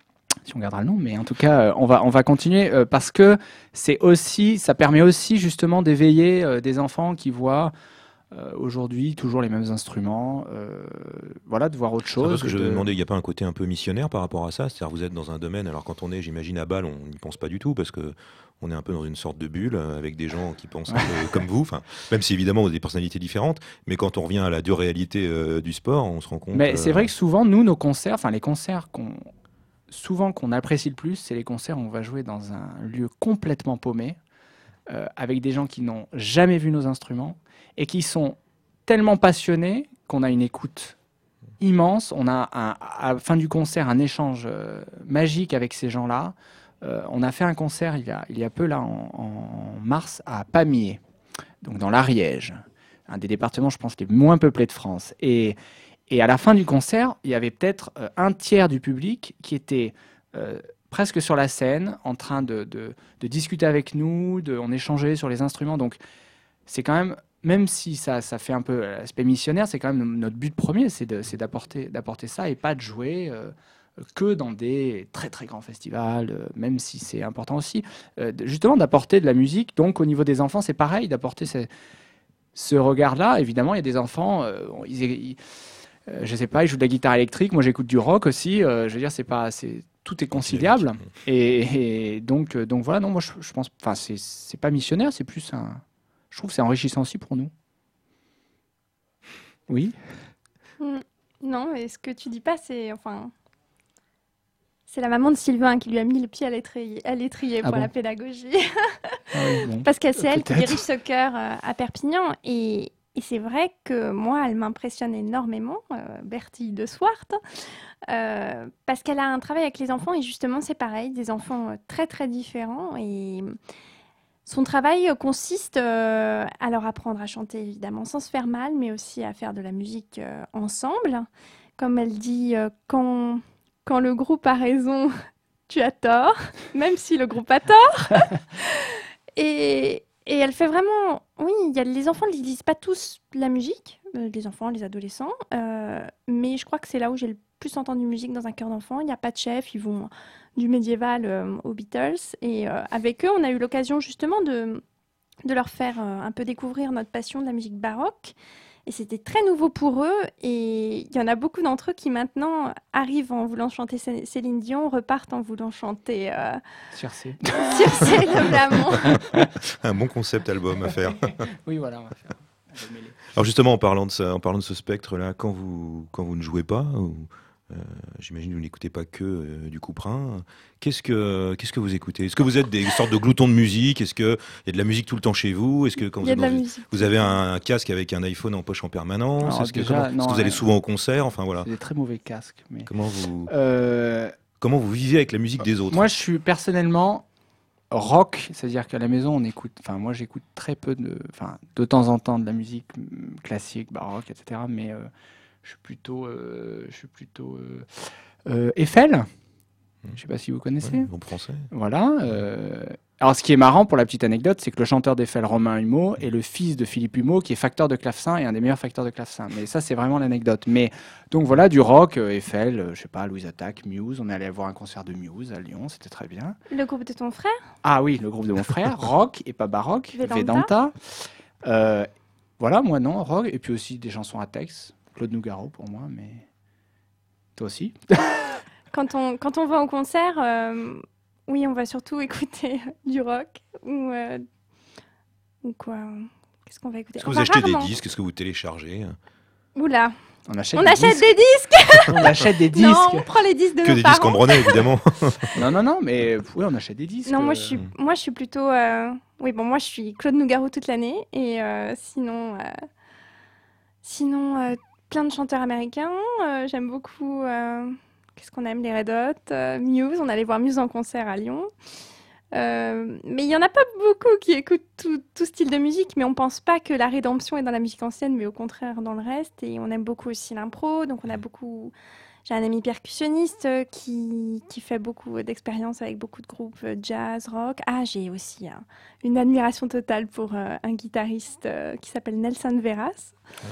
si on gardera le nom. Mais en tout cas, euh, on va, on va continuer euh, parce que c'est aussi, ça permet aussi justement d'éveiller euh, des enfants qui voient euh, aujourd'hui toujours les mêmes instruments. Euh, voilà, de voir autre C'est chose. parce que je de- me demandais, il n'y a pas un côté un peu missionnaire par rapport à ça? C'est-à-dire vous êtes dans un domaine, alors quand on est, j'imagine, à Bâle, on n'y pense pas du tout parce que on est un peu dans une sorte de bulle euh, avec des gens qui pensent un peu comme vous, enfin, même si évidemment vous avez des personnalités différentes, mais quand on revient à la dure réalité euh, du sport, on se rend compte... Mais euh, c'est vrai que souvent, nous, nos concerts, enfin les concerts qu'on souvent qu'on apprécie le plus, c'est les concerts où on va jouer dans un lieu complètement paumé, euh, avec des gens qui n'ont jamais vu nos instruments et qui sont tellement passionnés qu'on a une écoute immense. On a un- à la fin du concert un échange euh, magique avec ces gens-là. Euh, on a fait un concert il y a, il y a peu là en, en mars à Pamiers, donc dans l'Ariège, un des départements, je pense, les moins peuplés de France. Et, et à la fin du concert, il y avait peut-être euh, un tiers du public qui était euh, presque sur la scène, en train de, de- de discuter avec nous, de, on échangeait sur les instruments. Donc c'est quand même, même si ça, ça fait un peu l'aspect missionnaire, c'est quand même notre but premier, c'est de- c'est d'apporter d'apporter ça et pas de jouer euh, que dans des très très grands festivals, euh, même si c'est important aussi. Euh, de- justement d'apporter de la musique. Donc au niveau des enfants, c'est pareil, d'apporter ce, ce regard-là. Évidemment, il y a des enfants, euh, ils, ils- euh, je sais pas, ils jouent de la guitare électrique. Moi, j'écoute du rock aussi. Euh, je veux dire, c'est pas, c'est tout est conciliable. Et, et donc, euh, donc voilà. Non, moi, je, je pense, enfin, c'est c'est pas missionnaire, c'est plus un. Je trouve que c'est enrichissant aussi pour nous. Oui. Mm. Non, mais ce que tu dis pas, c'est enfin, c'est la maman de Sylvain qui lui a mis le pied à l'étrier, à l'étrier Ah pour bon la pédagogie. Ah oui, bon. Parce que c'est elle qui Peut-être. dirige ce chœur euh, à Perpignan. Et, et c'est vrai que moi, elle m'impressionne énormément, euh, Bertille de Swart, euh, parce qu'elle a un travail avec les enfants. Et justement, c'est pareil, des enfants euh, très, très différents. Et son travail euh, consiste euh, à leur apprendre à chanter, évidemment, sans se faire mal, mais aussi à faire de la musique euh, ensemble. Comme elle dit, euh, quand, quand le groupe a raison, tu as tort, même si le groupe a tort. Et, et elle fait vraiment... Oui, il y a, les enfants ne lisent pas tous la musique, euh, les enfants, les adolescents, euh, mais je crois que c'est là où j'ai le plus entendu musique dans un chœur d'enfants. Il n'y a pas de chef, ils vont du médiéval euh, aux Beatles. Et euh, avec eux, on a eu l'occasion justement de, de leur faire euh, un peu découvrir notre passion de la musique baroque. Et c'était très nouveau pour eux. Et il y en a beaucoup d'entre eux qui maintenant arrivent en voulant chanter Cé- Céline Dion, repartent en voulant chanter euh, Circé. Circé le Flamand. Un bon concept album à faire. Oui, voilà, on va faire. On va mêler. Alors justement, en parlant de ça, en parlant de ce spectre-là, quand vous, quand vous ne jouez pas, ou, euh, j'imagine que vous n'écoutez pas que euh, du couperin, qu'est-ce que, qu'est-ce que vous écoutez? Est-ce que vous êtes des sortes de gloutons de musique? Est-ce qu'il y a de la musique tout le temps chez vous? Est-ce que quand Il vous, y a êtes de la dans une- musique. vous avez un, un casque avec un iPhone en poche en permanence? Alors, Est-ce que, déjà, comment- est-ce non, que vous allez euh, souvent au concert? Enfin voilà. C'est des très mauvais casques. Mais... Comment vous, Euh, comment vous vivez avec la musique des autres? Moi, je suis personnellement rock, c'est-à-dire qu'à la maison, on écoute. Enfin, moi, j'écoute très peu de, enfin, de temps en temps de la musique mm, classique, baroque, et cetera. Mais euh, je suis plutôt, euh, je suis plutôt euh, euh, Eiffel. Je sais pas si vous connaissez. Ouais, bon français. Voilà. euh, Alors, ce qui est marrant pour la petite anecdote, c'est que le chanteur d'Eiffel, Romain Humeau, est le fils de Philippe Humeau, qui est facteur de clavecin et un des meilleurs facteurs de clavecin. Mais ça, c'est vraiment l'anecdote. Mais donc voilà, du rock, euh, Eiffel, euh, je sais pas, Louise Attaque, Muse. On est allé voir un concert de Muse à Lyon, c'était très bien. Le groupe de ton frère? Ah oui, le groupe de mon frère, rock et pas baroque, Vedanta. Vedanta. Euh, voilà, moi non, rock. Et puis aussi des chansons à texte, Claude Nougaro pour moi, mais toi aussi. Quand on, quand on va au concert, euh, oui, on va surtout écouter du rock ou, euh, ou quoi? Qu'est-ce qu'on va écouter? Est-ce que On vous va achetez rarement. des disques? Est-ce que vous téléchargez? Oula, On achète, on des, achète disques. des disques. On achète des disques. Non, on prend les disques de Que nos des parents. disques embranlés, évidemment. Non, non, non, mais oui, on achète des disques. Non, moi euh, je suis, moi je suis plutôt. euh, Oui, bon, moi je suis Claude Nougaro toute l'année et euh, sinon, euh, sinon euh, plein de chanteurs américains. Euh, j'aime beaucoup. euh, Qu'est-ce qu'on aime? Les Red Hot, euh, Muse. On allait voir Muse en concert à Lyon. Euh, mais il y en a pas beaucoup qui écoutent tout, tout style de musique, mais on pense pas que la rédemption est dans la musique ancienne, mais au contraire dans le reste. Et on aime beaucoup aussi l'impro, donc on a beaucoup. J'ai un ami percussionniste euh, qui, qui fait beaucoup d'expériences avec beaucoup de groupes euh, jazz, rock. Ah, j'ai aussi hein, une admiration totale pour euh, un guitariste euh, qui s'appelle Nelson Veras.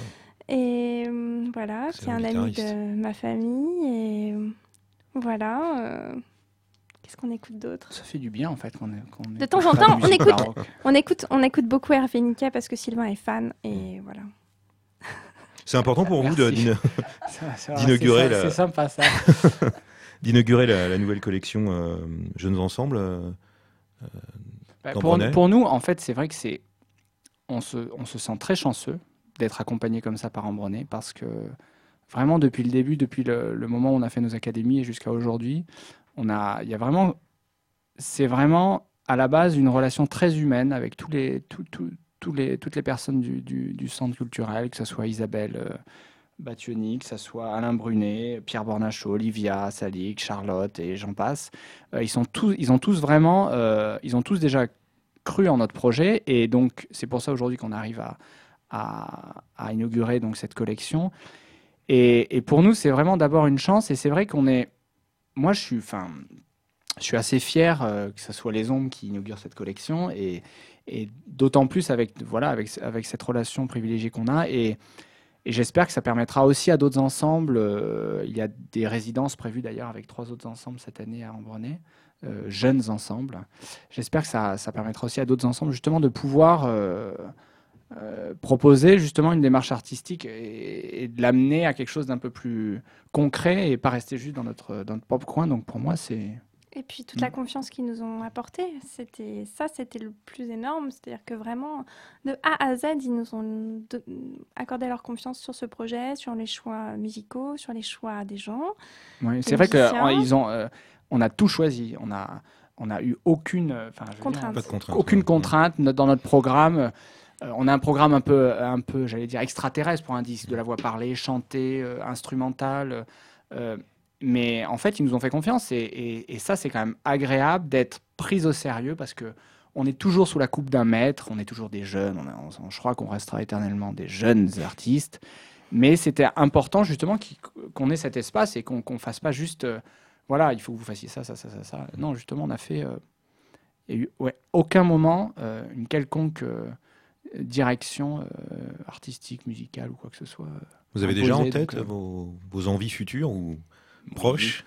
Et euh, voilà, C'est qui est un un ami guitariste. de ma famille. Et euh, voilà. euh, Qu'est-ce qu'on écoute d'autre? Ça fait du bien en fait qu'on est. qu'on De écoute temps en pas temps, de on musique écoute- baroque. on écoute, on écoute beaucoup Hervé Niquet parce que Sylvain est fan. Et voilà. C'est important pour vous de- Merci. d'ina- Ça, ça, d'inaugurer c'est la- ça, C'est sympa ça. d'inaugurer la, la nouvelle collection euh, Jeunes Ensemble. euh, Bah, Dans pour, Brunet. pour nous, en fait, c'est vrai que c'est. On se, on se sent très chanceux d'être accompagné comme ça par Ambronay parce que vraiment depuis le début, depuis le, le moment où on a fait nos académies et jusqu'à aujourd'hui, on a, il y a vraiment, c'est vraiment à la base une relation très humaine avec tous les, tous, tous- tous les, toutes les personnes du, du- du centre culturel, que ce soit Isabelle euh, Battioni, que ce soit Alain Brunet, Pierre Bornachot, Olivia Salic, Charlotte et j'en passe. Euh, ils, sont tous, ils ont tous vraiment, euh, ils ont tous déjà cru en notre projet et donc c'est pour ça aujourd'hui qu'on arrive à, à, à inaugurer donc cette collection. Et, et pour nous, c'est vraiment d'abord une chance et c'est vrai qu'on est, moi je suis, enfin, je suis assez fier euh, que ce soit les Ombres qui inaugurent cette collection et, et d'autant plus avec, voilà, avec, avec cette relation privilégiée qu'on a et, et j'espère que ça permettra aussi à d'autres ensembles. Euh, il y a des résidences prévues d'ailleurs avec trois autres ensembles cette année à Ambronay, euh, jeunes ensembles. J'espère que ça, ça permettra aussi à d'autres ensembles justement de pouvoir euh, euh, proposer justement une démarche artistique et, et de l'amener à quelque chose d'un peu plus concret et pas rester juste dans notre, dans notre propre coin. Donc pour moi, c'est... Et puis toute la Mm. confiance qu'ils nous ont apportée, c'était ça, c'était le plus énorme. C'est-à-dire que vraiment, de A à Z, ils nous ont de- accordé leur confiance sur ce projet, sur les choix musicaux, sur les choix des gens. Oui, c'est Les vrai musiciens. qu'ils ont, euh, on a tout choisi. On a, on a eu aucune, euh, enfin, je veux dire, Contrainte. Pas de contrainte. aucune ouais. contrainte no- dans notre programme. Euh, on a un programme un peu, un peu, j'allais dire extraterrestre pour un disque, de la voix parlée, chantée, euh, instrumentale. euh, mais en fait, ils nous ont fait confiance et, et- et ça, c'est quand même agréable d'être pris au sérieux parce que on est toujours sous la coupe d'un maître, on est toujours des jeunes. On a- on- je crois qu'on restera éternellement des jeunes artistes. Mais c'était important justement qu'il- qu'on ait cet espace et qu'on ne fasse pas juste, euh, voilà, il faut que vous fassiez ça, ça, ça, ça, ça. Non, justement, on a fait, euh, il n'y a eu ouais, aucun moment euh, une quelconque euh, direction euh, artistique, musicale ou quoi que ce soit. euh, Vous avez déjà en imposée, tête donc, euh, vos, vos envies futures ou oui. proches?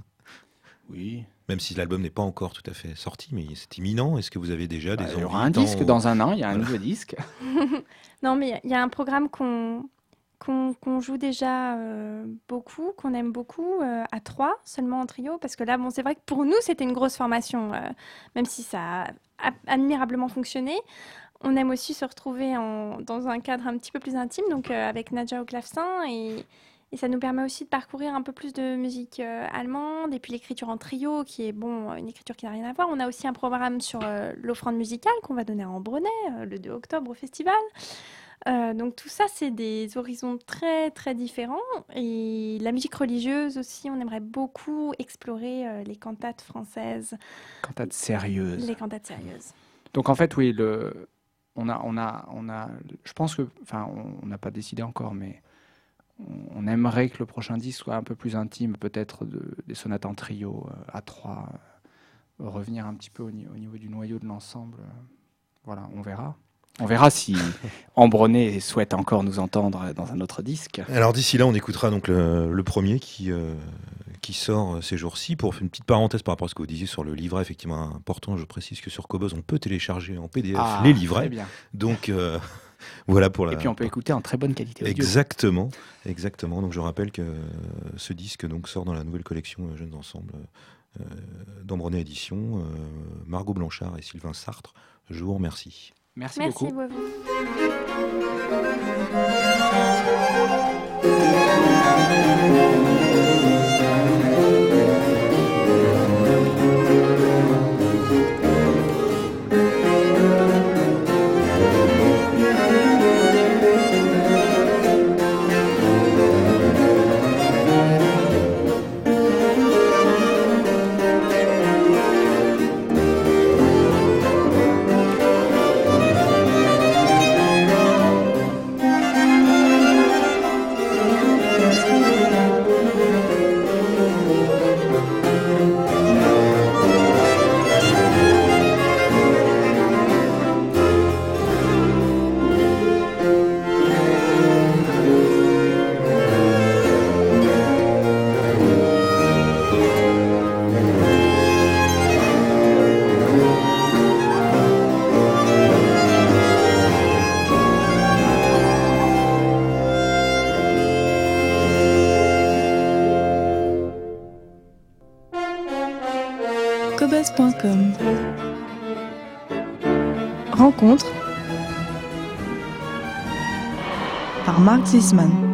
Oui. Même si l'album n'est pas encore tout à fait sorti, mais c'est imminent. Est-ce que vous avez déjà Bah, des il envies y aura un tant disque au- dans un an, il y a un Voilà. nouveau disque. Non, mais il y a un programme qu'on qu'on qu'on joue déjà euh, beaucoup, qu'on aime beaucoup, euh, à trois, seulement en trio, parce que là, bon, c'est vrai que pour nous, c'était une grosse formation, euh, même si ça a a- admirablement fonctionné. On aime aussi se retrouver en- dans un cadre un petit peu plus intime, donc euh, avec Nadja au clavecin, et, et ça nous permet aussi de parcourir un peu plus de musique euh, allemande, et puis l'écriture en trio, qui est bon, une écriture qui n'a rien à voir. On a aussi un programme sur euh, l'offrande musicale qu'on va donner à Ambronay euh, le deux octobre au festival. Euh, donc tout ça, c'est des horizons très très différents. Et la musique religieuse aussi, on aimerait beaucoup explorer euh, les cantates françaises, Cantate sérieuse. les cantates sérieuses. Donc en fait, oui, le, on a, on a, on a, je pense que, enfin, on on n'a pas décidé encore, mais on, on aimerait que le prochain disque soit un peu plus intime, peut-être de- des sonates en trio euh, à trois, euh, revenir un petit peu au, ni- au niveau du noyau de l'ensemble. euh, Voilà, on verra. On verra si Ambronay souhaite encore nous entendre dans un autre disque. Alors d'ici là, on écoutera donc le, le premier qui, euh, qui sort ces jours-ci. Pour faire une petite parenthèse par rapport à ce que vous disiez sur le livret, effectivement important, je précise que sur Cobuzz, on peut télécharger en P D F Ah, les très livrets. bien. Donc euh, voilà pour la... Et puis on peut écouter en très bonne qualité audio. Exactement, exactement. Donc je rappelle que ce disque donc sort dans la nouvelle collection euh, Jeunes Ensembles euh, d'Ambronay Édition. Euh, Margot Blanchard et Sylvain Sartre, je vous remercie. Merci, Merci beaucoup. beaucoup. cobuzz point com. Rencontre par Marc Zisman.